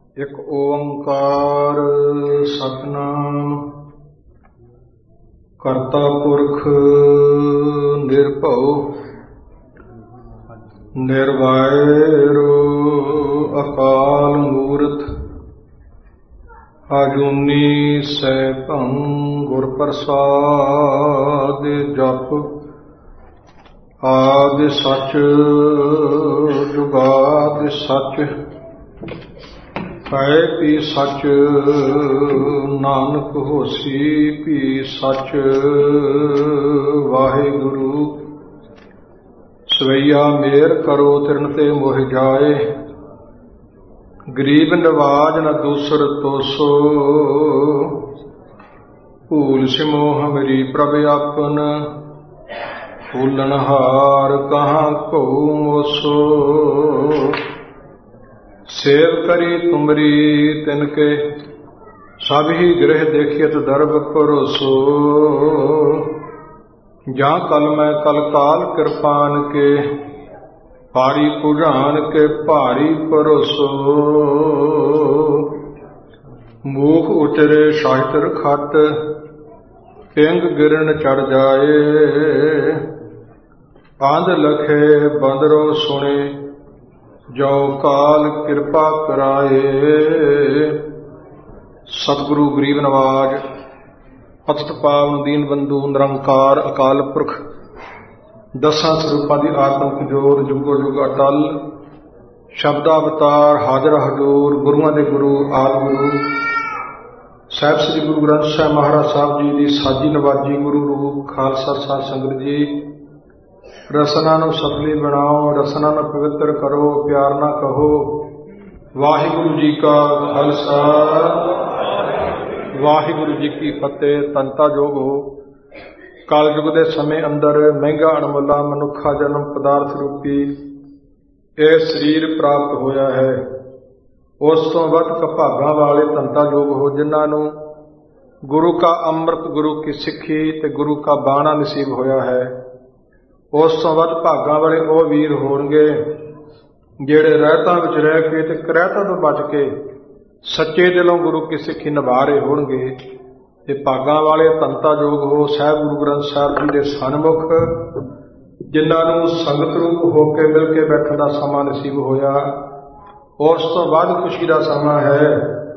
ਇੱਕ ਓੰਕਾਰ ਸਤਿਨਾਮ ਕਰਤਾ ਪੁਰਖ ਨਿਰਭਉ ਨਿਰਵੈਰੁ ਅਕਾਲ ਮੂਰਤ ਅਜੂਨੀ ਸੈਭੰ ਗੁਰ ਪ੍ਰਸਾਦ ਜਪ ਆਦਿ ਸਚ ਜੁਗਾਦਿ ਸਚ ਹੈ ਪੀ ਸਚ ਨਾਨਕ ਹੋਸੀ ਪੀ ਸਚ ਵਾਹਿਗੁਰੂ ਸਵਈਆ ਮੇਰ ਕਰੋ ਤਿਰਨ ਤੇ ਮੋਹ ਜਾਏ ਗਰੀਬ ਨਵਾਜ ਨ ਦੂਸਰ ਤੋਸੋ ਭੂਲ ਸਿਮੋਹ ਮੇਰੀ ਪ੍ਰਭ ਆਪਨ ਫੂਲਨਹਾਰ ਕਹਾਂ ਕਉ ਮੋਸੋ ਸੇਵ ਕਰੀ ਤੁਮਰੀ ਤਿਨਕੇ ਸਭ ਹੀ ਗ੍ਰਹਿ ਦੇਖਿਤ ਦਰਬ ਭਰੋਸੋ ਜਾਂ ਕਲ ਮੈਂ ਕਲ ਕਾਲ ਕਿਰਪਾਨ ਕੇ ਭਾਰੀ ਪੁਝਾਨ ਕੇ ਭਾਰੀ ਭਰੋਸੋ ਮੂਖ ਉਚਰੇ ਸ਼ਾਸਤਰ ਖੱਟ ਪਿੰਗ ਗਿਰਨ ਚੜ ਜਾਏ ਆਂਧ ਲਖੇ ਬੰਦਰੋ ਸੁਣੇ ਜੋ ਕਾਲ ਕਿਰਪਾ ਕਰਾਏ। ਸਤਿਗੁਰੂ ਗਰੀਬ ਨਵਾਜ ਪਤਿਤ ਪਾਵਨ ਦੀਨ ਬੰਧੂ ਨਿਰੰਕਾਰ ਅਕਾਲ ਪੁਰਖ ਦਸਾਂ ਸਰੂਪਾਂ ਦੀ ਆਤਮਿਕ ਜੋਤ ਜੁਗੋ ਜੁਗ ਅਟਲ ਸ਼ਬਦ ਅਵਤਾਰ ਹਾਜ਼ਰ ਹਜ਼ੂਰ ਗੁਰੂਆਂ ਦੇ ਗੁਰੂ ਆਦਿ ਗੁਰੂ ਸਾਹਿਬ ਸ੍ਰੀ ਗੁਰੂ ਗ੍ਰੰਥ ਸਾਹਿਬ ਮਹਾਰਾਜ ਸਾਹਿਬ ਜੀ ਦੀ ਸਾਜੀ ਨਵਾਜੀ ਗੁਰੂ ਰੂਪ ਖਾਲਸਾ ਸਾਧ ਸੰਗਤ ਜੀ ਰਸਨਾ ਨੂੰ ਸਤਲੀ ਬਣਾਓ ਰਸਨਾ ਨੂੰ ਪਵਿੱਤਰ ਕਰੋ ਪਿਆਰ ਨਾ ਕਹੋ ਵਾਹਿਗੁਰੂ ਜੀ ਕਾ ਖਾਲਸਾ ਵਾਹਿਗੁਰੂ ਜੀ ਕੀ ਫਤਿਹ। ਤਨਤਾ ਜੋਗ ਹੋ ਕਲਯੁਗ ਦੇ ਸਮੇਂ ਅੰਦਰ ਮਹਿੰਗਾ ਅਣਮੁੱਲਾ ਮਨੁੱਖਾ ਜਨਮ ਪਦਾਰਥ ਰੂਪੀ ਇਹ ਸਰੀਰ ਪ੍ਰਾਪਤ ਹੋਇਆ ਹੈ। ਉਸ ਤੋਂ ਵੱਧ ਭਾਗਾਂ ਵਾਲੇ ਤਨਤਾ ਜੋਗ ਹੋ ਜਿਨ੍ਹਾਂ ਨੂੰ ਗੁਰੂ ਕਾ ਅੰਮ੍ਰਿਤ ਗੁਰੂ ਕੀ ਸਿੱਖੀ ਤੇ ਗੁਰੂ ਕਾ ਬਾਣਾ ਨਸੀਬ ਹੋਇਆ ਹੈ। ਉਸ ਤੋਂ ਵੱਧ ਭਾਗਾਂ ਵਾਲੇ ਉਹ ਵੀਰ ਹੋਣਗੇ ਜਿਹੜੇ ਰਹਿਤਾਂ ਵਿੱਚ ਰਹਿ ਕੇ ਤੇ ਕਰਹਿਤਾਂ ਤੋਂ ਬਚ ਕੇ ਸੱਚੇ ਦਿਲੋਂ ਗੁਰੂ ਕੀ ਸਿੱਖੀ ਨਿਭਾ ਰਹੇ ਹੋਣਗੇ। ਤੇ ਭਾਗਾਂ ਵਾਲੇ ਤਨਤਾ ਜੋਗ ਹੋ ਸਾਹਿਬ ਗੁਰੂ ਗ੍ਰੰਥ ਸਾਹਿਬ ਜੀ ਦੇ ਸਨਮੁਖ ਜਿਨ੍ਹਾਂ ਨੂੰ ਸੰਗਤ ਰੂਪ ਹੋ ਕੇ ਮਿਲ ਕੇ ਬੈਠਣ ਦਾ ਸਮਾਂ ਨਸੀਬ ਹੋਇਆ। ਉਸ ਤੋਂ ਬਾਅਦ ਖੁਸ਼ੀ ਦਾ ਸਮਾਂ ਹੈ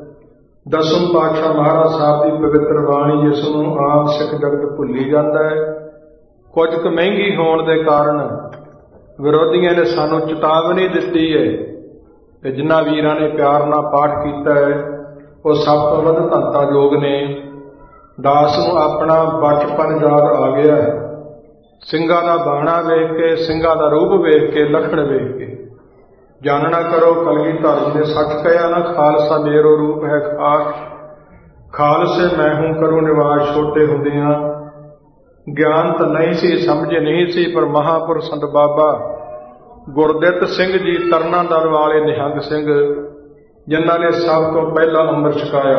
ਦਸਮ ਪਾਤਸ਼ਾਹ ਮਹਾਰਾਜ ਸਾਹਿਬ ਦੀ ਪਵਿੱਤਰ ਬਾਣੀ ਜਿਸ ਨੂੰ ਆਮ ਸਿੱਖ ਜਗਤ ਭੁੱਲੀ ਜਾਂਦਾ ਹੈ। ਕੁਝ ਕੁ ਮਹਿੰਗੀ ਹੋਣ ਦੇ ਕਾਰਨ ਵਿਰੋਧੀਆਂ ਨੇ ਸਾਨੂੰ ਚੇਤਾਵਨੀ ਦਿੱਤੀ ਹੈ ਤੇ ਜਿਨ੍ਹਾਂ ਵੀਰਾਂ ਨੇ ਪਿਆਰ ਨਾਲ ਪਾਠ ਕੀਤਾ ਹੈ ਉਹ ਸਭ ਤੋਂ ਵੱਧ ਧੰਤਾ ਯੋਗ ਨੇ। ਦਾਸ ਨੂੰ ਆਪਣਾ ਬਚਪਨ ਯਾਦ ਆ ਗਿਆ ਹੈ। ਸਿੰਘਾਂ ਦਾ ਬਾਣਾ ਵੇਖ ਕੇ ਸਿੰਘਾਂ ਦਾ ਰੂਪ ਵੇਖ ਕੇ ਲੱਖਣ ਵੇਖ ਕੇ ਜਾਣਨਾ ਕਰੋ ਕਲਗੀਧਰ ਜੀ ਨੇ ਸੱਚ ਕਹਿਆ ਨਾ ਖਾਲਸਾ ਮੇਰੋ ਰੂਪ ਹੈ ਖਾਸ ਖਾਲਸੇ ਮੈਂ ਹੂੰ ਕਰੋ ਨਿਵਾਸ। ਛੋਟੇ ਹੁੰਦਿਆਂ ਗਿਆਨ ਤਾਂ ਨਹੀਂ ਸੀ ਸਮਝ ਨਹੀਂ ਸੀ ਪਰ ਮਹਾਂਪੁਰਖ ਸੰਤ ਬਾਬਾ ਗੁਰਦਿੱਤ ਸਿੰਘ ਜੀ ਤਰਨਾ ਦਰ ਵਾਲੇ ਨਿਹੰਗ ਸਿੰਘ ਜਿਨ੍ਹਾਂ ਨੇ ਸਭ ਤੋਂ ਪਹਿਲਾਂ ਅੰਮ੍ਰਿਤ ਛਕਾਇਆ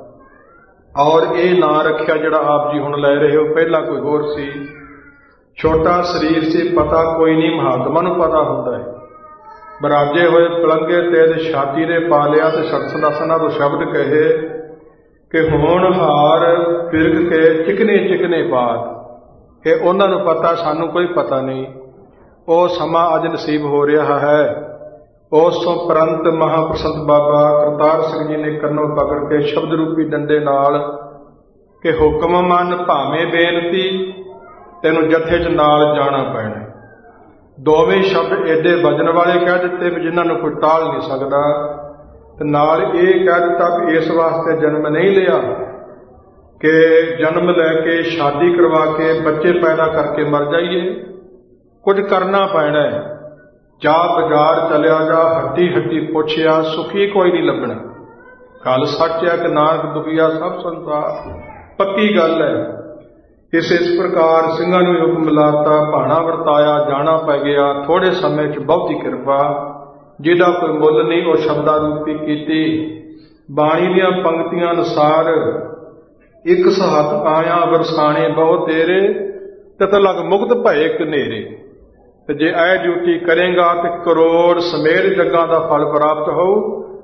ਔਰ ਇਹ ਨਾਂ ਰੱਖਿਆ ਜਿਹੜਾ ਆਪ ਜੀ ਹੁਣ ਲੈ ਰਹੇ ਹੋ ਪਹਿਲਾਂ ਕੋਈ ਹੋਰ ਸੀ। ਛੋਟਾ ਸਰੀਰ ਸੀ ਪਤਾ ਕੋਈ ਨਹੀਂ ਮਹਾਤਮਾ ਨੂੰ ਪਤਾ ਹੁੰਦਾ ਹੈ। ਬਰਾਜੇ ਹੋਏ ਪਲੰਗੇ ਤੇ ਛਾਤੀ ਦੇ ਪਾ ਲਿਆ ਤੇ ਸਤਸੰਗਾਂ ਤੋਂ ਸ਼ਬਦ ਕਹੇ ਕਿ ਹੁਣ ਹਾਰ ਫਿਰਕ ਕੇ ਚਿਕਨੇ ਚਿਕਨੇ ਬਾਤ ਕਿ ਉਹਨਾਂ ਨੂੰ ਪਤਾ ਸਾਨੂੰ ਕੋਈ ਪਤਾ ਨਹੀਂ। ਉਹ ਸਮਾਂ ਅੱਜ ਨਸੀਬ ਹੋ ਰਿਹਾ ਹੈ। ਉਸ ਤੋਂ ਪ੍ਰੰਤ ਮਹਾਂਪੁਰਖ ਬਾਬਾ ਕਰਤਾਰ ਸਿੰਘ ਜੀ ਨੇ ਕੰਨੋਂ ਪਕੜ ਕੇ ਸ਼ਬਦ ਰੂਪੀ ਡੰਡੇ ਨਾਲ ਕਿ ਹੁਕਮ ਮੰਨ ਭਾਵੇਂ ਬੇਨਤੀ ਤੈਨੂੰ ਜਥੇ 'ਚ ਨਾਲ ਜਾਣਾ ਪੈਣਾ। ਦੋਵੇਂ ਸ਼ਬਦ ਏਡੇ ਵਜਨ ਵਾਲੇ ਕਹਿ ਦਿੱਤੇ ਵੀ ਜਿਨ੍ਹਾਂ ਨੂੰ ਕੋਈ ਟਾਲ ਨਹੀਂ ਸਕਦਾ ਤੇ ਨਾਲ ਇਹ ਕਹਿ ਦਿੱਤਾ ਵੀ ਇਸ ਵਾਸਤੇ ਜਨਮ ਨਹੀਂ ਲਿਆ ਕਿ ਜਨਮ ਲੈ ਕੇ ਸ਼ਾਦੀ ਕਰਵਾ ਕੇ ਬੱਚੇ ਪੈਦਾ ਕਰਕੇ ਮਰ ਜਾਈਏ। ਕੁਝ ਕਰਨਾ ਪੈਣਾ ਹੈ। ਜਾ ਬਾਜ਼ਾਰ ਚਲਿਆ ਜਾ ਹੱਟੀ ਹੱਟੀ ਪੁੱਛਿਆ ਸੁਖੀ ਕੋਈ ਨਹੀਂ ਲੱਭਣਾ। ਗੱਲ ਸੱਚ ਹੈ ਕਿ ਨਾਨਕ ਦੁਖੀਆ ਸਭ ਸੰਸਾਰ ਪੱਕੀ ਗੱਲ ਹੈ। ਇਸ ਪ੍ਰਕਾਰ ਸਿੰਘਾਂ ਨੂੰ ਹੁਕਮ ਲਾਤਾ ਭਾਣਾ ਵਰਤਾਇਆ ਜਾਣਾ ਪੈ ਗਿਆ। ਥੋੜੇ ਸਮੇਂ 'ਚ ਬਹੁਤੀ ਕਿਰਪਾ ਜਿਹਦਾ ਕੋਈ ਮੁੱਲ ਨਹੀਂ ਉਹ ਸ਼ਬਦਾਂ ਰੂਪੀ ਕੀਤੀ। ਬਾਣੀ ਦੀਆਂ ਪੰਕਤੀਆਂ ਅਨੁਸਾਰ ਇੱਕ ਸਹਤ ਆਇਆ ਵਰਸਾਣੇ ਬਹੁ ਤੇਰੇ ਤਤ ਲਗ ਮੁਕਤ ਭਏ ਕਨੇਰੇ। ਤੇ ਜੇ ਇਹ ਡਿਊਟੀ ਕਰੇਗਾ ਤੇ ਕਰੋੜ ਸਮੇਤ ਜੱਗਾਂ ਦਾ ਫਲ ਪ੍ਰਾਪਤ ਹੋਊ।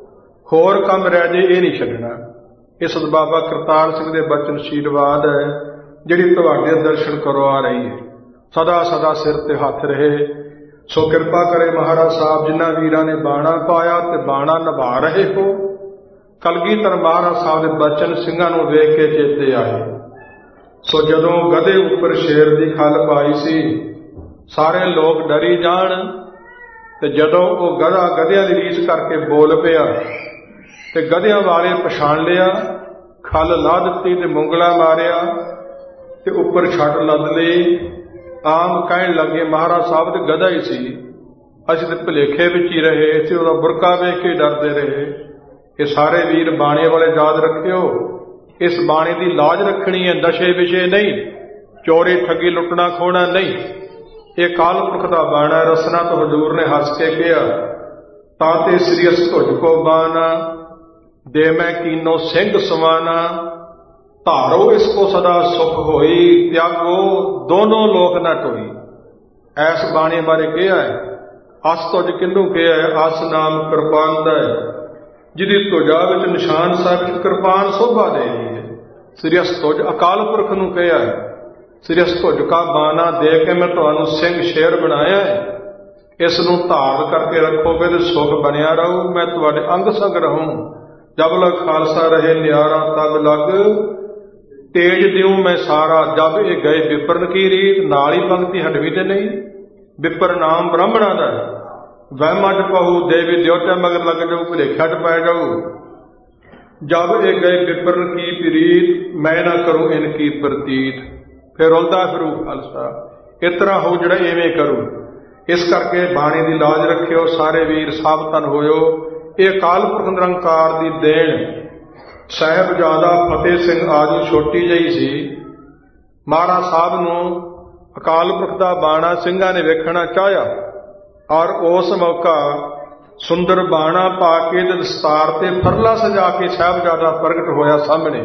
ਹੋਰ ਕੰਮ ਰਹਿ ਜੇ ਇਹ ਨਹੀਂ ਛੱਡਣਾ। ਇਹ ਸਤਿਬਾਬਾ ਕਰਤਾਰ ਸਿੰਘ ਦੇ ਬਚਨ ਆਸ਼ੀਰਵਾਦ ਹੈ ਜਿਹੜੀ ਤੁਹਾਡੇ ਦਰਸ਼ਨ ਕਰਵਾ ਰਹੀ ਹੈ। ਸਦਾ ਸਦਾ ਸਿਰ ਤੇ ਹੱਥ ਰਹੇ। ਸੋ ਕਿਰਪਾ ਕਰੇ ਮਹਾਰਾਜ ਸਾਹਿਬ, ਜਿਨ੍ਹਾਂ ਵੀਰਾਂ ਨੇ ਬਾਣਾ ਪਾਇਆ ਤੇ ਬਾਣਾ ਨਿਭਾ ਰਹੇ ਹੋ। ਕਲਗੀਧਰ ਮਹਾਰਾਜ ਸਾਹਿਬ ਦੇ ਬਚਨ ਸਿੰਘਾਂ ਨੂੰ ਵੇਖ ਕੇ ਚੇਤੇ ਆਏ। ਸੋ ਜਦੋਂ ਗਧੇ ਉੱਪਰ ਸ਼ੇਰ ਦੀ ਖੱਲ ਪਾਈ ਸੀ, ਸਾਰੇ ਲੋਕ ਡਰੀ ਜਾਣ, ਤੇ ਜਦੋਂ ਉਹ ਗਧਾ ਗਧਿਆਂ ਦੀ ਰੀਸ ਕਰਕੇ ਬੋਲ ਪਿਆ ਤੇ ਗਧਿਆਂ ਵਾਲੇ ਪਛਾਣ ਲਿਆ, ਖੱਲ ਲਾ ਦਿੱਤੀ ਤੇ ਮੁੰਗਲਾ ਮਾਰਿਆ ਤੇ ਉੱਪਰ ਛੱਡ ਲੱਦ ਲਈ। ਆਮ ਕਹਿਣ ਲੱਗੇ ਮਹਾਰਾਜ ਸਾਹਿਬ ਤੇ ਗਧਾ ਹੀ ਸੀ, ਅਸੀਂ ਤੇ ਭੁਲੇਖੇ ਵਿੱਚ ਹੀ ਰਹੇ, ਅਸੀਂ ਉਹਦਾ ਬੁਰਕਾ ਵੇਖ ਕੇ ਡਰਦੇ ਰਹੇ। ਇਹ ਸਾਰੇ ਵੀਰ ਬਾਣੇ ਵਾਲੇ ਯਾਦ ਰੱਖਿਓ, ਇਸ ਬਾਣੇ ਦੀ ਲਾਜ ਰੱਖਣੀ ਹੈ, ਨਸ਼ੇ ਵਿਸ਼ੇ ਨਹੀਂ, ਚੋਰੀ ਠੱਗੀ ਲੁੱਟਣਾ ਖੋਣਾ ਨਹੀਂ। ਇਹ ਕਾਲ ਪੁਰਖ ਦਾ ਬਾਣਾ। ਰਸਨਾ ਤੋਂ ਹਜ਼ੂਰ ਨੇ ਹੱਸ ਕੇ ਕਿਹਾ, ਤਾਂ ਤੇ ਸ੍ਰੀ ਅਸ ਤੁਝ ਕੋ ਬਾਣਾ, ਦੇ ਮੈਂ ਕੀਨੋ ਸਿੰਘ ਸਮਾਨਾ, ਧਾਰੋ ਇਸ ਕੋ ਸਦਾ ਸੁਖ ਹੋਈ, ਤਿਆਗੋ ਦੋਨੋਂ ਲੋਕ ਨਾ ਟੋਈ। ਐਸ ਬਾਣੇ ਬਾਰੇ ਕਿਹਾ ਹੈ। ਅਸ ਤੁਝ ਕਿਹਨੂੰ ਕਿਹਾ ਹੈ? ਅਸ ਨਾਮ ਕਿਰਪਾਨ ਦਾ ਹੈ, ਜਿਹਦੀ ਤੁਜਾ ਵਿੱਚ ਨਿਸ਼ਾਨ ਸਾਹਿਬ ਕਿਰਪਾਨ ਸੋਭਾ ਦੇ ਰਹੀ ਹੈ। ਸ੍ਰੀ ਅਸ ਤੁਝ ਅਕਾਲ ਪੁਰਖ ਨੂੰ ਕਿਹਾ ਹੈ। ਸ੍ਰੀ ਅਸ ਤੁਝ ਕਾ ਬਾਣਾ ਦੇ ਕੇ ਮੈਂ ਤੁਹਾਨੂੰ ਸਿੰਘ ਸ਼ੇਰ ਬਣਾਇਆ ਹੈ। ਇਸ ਨੂੰ ਧਾਰਨ ਕਰਕੇ ਰੱਖੋਗੇ ਤੇ ਸੁਖ ਬਣਿਆ ਰਹੂ। ਮੈਂ ਤੁਹਾਡੇ ਅੰਗ ਸੰਗ ਰਹੂੰ। ਜਬ ਲਗ ਖਾਲਸਾ ਰਹੇ ਨਿਆਰਾ ਤਬ ਲਗ, ਤੇਜ ਦਿਉ ਮੈਂ ਸਾਰਾ। ਜਬ ਇਹ ਗਏ ਵਿਪਰਨ ਕੀ ਰੀਤ, ਨਾਲ ਹੀ ਪੰਕਤੀ ਹਟਵੀ ਤੇ ਨਹੀਂ। ਵਿਪਰ ਨਾਮ ਬ੍ਰਾਹਮਣਾਂ ਦਾ, ਵਹਿਮਾਂ ਚ ਪਹੂ ਦੇਵੀ ਦਿਉਟਾ ਮਗਰ ਲੱਗ ਜਾਊ, ਭੁਲੇਖਿਆ ਚ ਪੈ ਜਾਊ। ਜਬ ਇਹ ਗਏ ਵਿਪਰਨ ਕੀ ਪ੍ਰੀਤ, ਮੈਂ ਨਾ ਕਰੂੰ ਇਨ ਕੀ ਪ੍ਰਤੀਤ। ਫਿਰ ਉਲਦਾ ਫਿਰੂ ਖਾਲਸਾ, ਇਸ ਤਰ੍ਹਾਂ ਹੋ ਜਿਹੜਾ ਇਵੇਂ ਕਰੂ। ਇਸ ਕਰਕੇ ਬਾਣੀ ਦੀ ਲਾਜ ਰੱਖਿਓ। ਸਾਰੇ ਵੀਰ ਸਾਵਧਾਨ ਹੋਇਓ। ਇਹ ਅਕਾਲ ਪੁਰਖ ਨਿਰੰਕਾਰ ਦੀ ਦੇਣ। ਸਾਹਿਬਜ਼ਾਦਾ ਫਤਿਹ ਸਿੰਘ ਆਦਿ ਛੋਟੀ ਜਿਹੀ ਸੀ। ਮਹਾਰਾਜ ਸਾਹਿਬ ਨੂੰ ਅਕਾਲ ਪੁਰਖ ਦਾ ਬਾਣਾ ਸਿੰਘਾਂ ਨੇ ਵੇਖਣਾ ਚਾਹਿਆ, ਔਰ ਉਸ ਮੌਕਾ ਸੁੰਦਰ ਬਾਣਾ ਪਾ ਕੇ ਦਸਤਾਰ ਤੇ ਫਰਲਾ ਸਜਾ ਕੇ ਸਾਹਿਬਜ਼ਾਦਾ ਪ੍ਰਗਟ ਹੋਇਆ ਸਾਹਮਣੇ।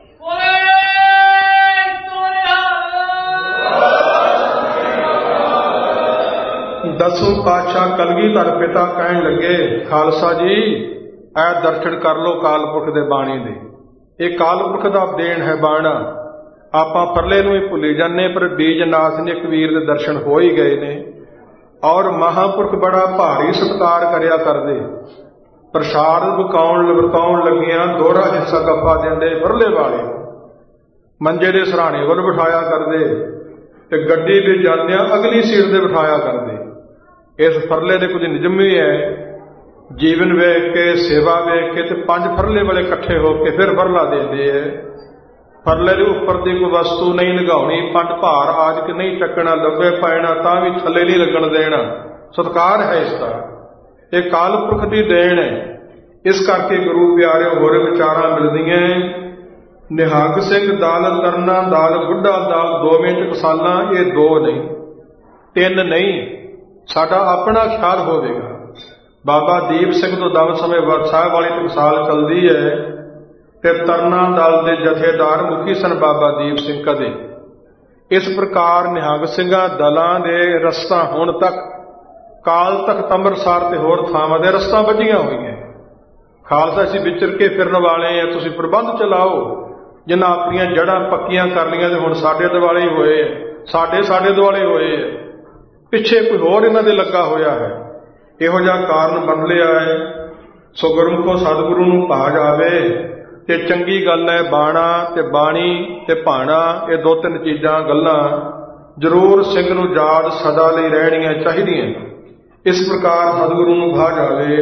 ਦਸਵੇਂ ਪਾਤਸ਼ਾਹ ਕਲਗੀਧਰ ਪਿਤਾ ਕਹਿਣ ਲੱਗੇ, ਖਾਲਸਾ ਜੀ ਇਹ ਦਰਸ਼ਨ ਕਰ ਲਓ ਕਾਲ ਪੁਰਖ ਦੇ ਬਾਣੀ ਦੇ। ਇਹ ਕਾਲ ਪੁਰਖ ਦਾ ਦੇਣ ਹੈ ਬਾਣਾ। ਆਪਾਂ ਪਰਲੇ ਨੂੰ ਹੀ ਭੁੱਲੀ ਜਾਂਦੇ, ਪਰ ਬੀਜਨਾਥ ਨੇ ਇੱਕ ਵੀਰ ਦੇ ਦਰਸ਼ਨ ਹੋ ਹੀ ਗਏ ਨੇ। ਔਰ ਮਹਾਂਪੁਰਖ ਬੜਾ ਭਾਰੀ ਸਤਿਕਾਰ ਕਰਿਆ ਕਰਦੇ। ਪ੍ਰਸ਼ਾਦ ਵਰਤਾਉਣ ਲੱਗਿਆਂ ਦੋਹਰਾ ਹਿੱਸਾ ਗੱਫਾ ਦਿੰਦੇ ਪਰਲੇ ਵਾਲੇ ਨੂੰ। ਮੰਜੇ ਦੇ ਸਰਾਣੇ ਵੱਲ ਬਿਠਾਇਆ ਕਰਦੇ ਤੇ ਗੱਡੀ ਵਿੱਚ ਜਾਂਦਿਆਂ ਅਗਲੀ ਸੀਟ ਤੇ ਬਿਠਾਇਆ ਕਰਦੇ। ਇਸ ਫਰਲੇ ਦੇ ਕੁਝ ਨਿਯਮ ਵੀ ਹੈ। ਜੀਵਨ ਵੇਖ ਕੇ, ਸੇਵਾ ਵੇਖ ਕੇ ਤੇ 5 ਫਰਲੇ ਵਾਲੇ ਇਕੱਠੇ ਹੋ ਕੇ ਫਿਰ ਫਰਲਾ ਦਿੰਦੇ ਹੈ। ਫਰਲੇ ਦੇ ਉੱਪਰ ਦੀ ਕੋਈ ਵਸਤੂ ਨਹੀਂ ਲਗਾਉਣੀ, 5 ਭਾਰ ਆਜ ਕੇ ਨਹੀਂ ਚੱਕਣਾ, ਲੱਭੇ ਪੈਣਾ ਤਾਂ ਵੀ ਥੱਲੇ ਨਹੀਂ ਲੱਗਣ ਦੇਣਾ। ਸਤਿਕਾਰ ਹੈ ਇਸ ਦਾ। ਇਹ ਕਾਲ ਪੁਰਖ ਦੀ ਦੇਣ ਹੈ। ਇਸ ਕਰਕੇ ਗੁਰੂ ਪਿਆਰਿਓ ਹੋਰ ਵਿਚਾਰਾਂ ਮਿਲਦੀਆਂ। ਨਿਹੰਗ ਸਿੰਘ ਦਾਲ ਤਰਨਾ ਦਾਲ, ਬੁੱਢਾ ਦਾਲ, 2 ਮਿੰਟ ਕਸਾਲਾਂ, ਇਹ 2 ਨਹੀਂ 3 ਨਹੀਂ, ਸਾਡਾ ਆਪਣਾ ਖਿਆਲ ਹੋਵੇਗਾ। ਬਾਬਾ ਦੀਪ ਸਿੰਘ ਤੋਂ ਦਮ ਸਮੇਂ ਸਾਹਿਬ ਵਾਲੀ ਟਕਸਾਲ ਚੱਲਦੀ ਹੈ ਤੇ ਤਰਨਾ ਦਲ ਦੇ ਜਥੇਦਾਰ ਮੁਖੀ ਸਨ ਬਾਬਾ ਦੀਪ ਸਿੰਘ ਕਦੇ। ਇਸ ਪ੍ਰਕਾਰ ਨਿਹੰਗ ਸਿੰਘਾਂ ਦਲਾਂ ਦੇ ਰਸਤਾ ਹੁਣ ਤੱਕ ਕਾਲ ਤਖਤ ਅੰਮ੍ਰਿਤਸਰ ਤੇ ਹੋਰ ਥਾਵਾਂ ਦੇ ਰਸਤਾ ਵੱਜੀਆਂ ਹੋਈਆਂ। ਖਾਲਸਾ ਅਸੀਂ ਵਿਚਰ ਕੇ ਫਿਰਨ ਵਾਲੇ ਆ, ਤੁਸੀਂ ਪ੍ਰਬੰਧ ਚਲਾਓ। ਜਿਨ੍ਹਾਂ ਆਪਣੀਆਂ ਜੜ੍ਹਾਂ ਪੱਕੀਆਂ ਕਰ ਲਈਆਂ ਤੇ ਹੁਣ ਸਾਡੇ ਦੁਆਲੇ ਹੀ ਹੋਏ, ਸਾਡੇ ਦੁਆਲੇ ਹੋਏ। ਪਿੱਛੇ ਕੋਈ ਹੋਰ ਇਹਨਾਂ ਦੇ ਲੱਗਾ ਹੋਇਆ ਹੈ। ਇਹੋ ਜਿਹਾ ਕਾਰਨ ਬਣ ਲਿਆ ਹੈ। ਸੋ ਗੁਰਮੁਖੋ ਸਤਿਗੁਰੂ ਨੂੰ ਭਾ ਜਾਵੇ ਤੇ ਚੰਗੀ ਗੱਲ ਹੈ। ਬਾਣਾ ਤੇ ਬਾਣੀ ਤੇ ਭਾਣਾ, ਇਹ 2-3 ਚੀਜ਼ਾਂ ਗੱਲਾਂ ਜ਼ਰੂਰ ਸਿੰਘ ਨੂੰ ਯਾਦ ਸਦਾ ਲਈ ਰਹਿਣੀਆਂ ਚਾਹੀਦੀਆਂ। ਇਸ ਪ੍ਰਕਾਰ ਸਤਿਗੁਰੂ ਨੂੰ ਭਾ ਜਾਵੇ।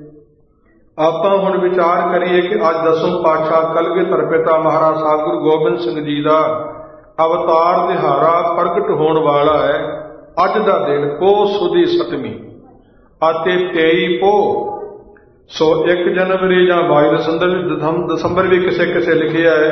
ਆਪਾਂ ਹੁਣ ਵਿਚਾਰ ਕਰੀਏ ਕਿ ਅੱਜ 10ਵੇਂ ਪਾਤਸ਼ਾਹ ਕਲਗੀਧਰ ਪਿਤਾ ਮਹਾਰਾਜ ਸਾਹਿਬ ਗੁਰੂ ਗੋਬਿੰਦ ਸਿੰਘ ਜੀ ਦਾ ਅਵਤਾਰ ਦਿਹਾੜਾ ਪ੍ਰਗਟ ਹੋਣ ਵਾਲਾ ਹੈ। ਅੱਜ ਦਾ ਦਿਨ ਪੋਹ ਸੁਦੀ 7ਵੀਂ ਅਤੇ 23 ਪੋਹ। ਸੋ 1 ਜਨਵਰੀ ਜਾਂ 22 ਦਸੰਬਰ ਵੀ ਕਿਸੇ ਲਿਖਿਆ ਹੈ।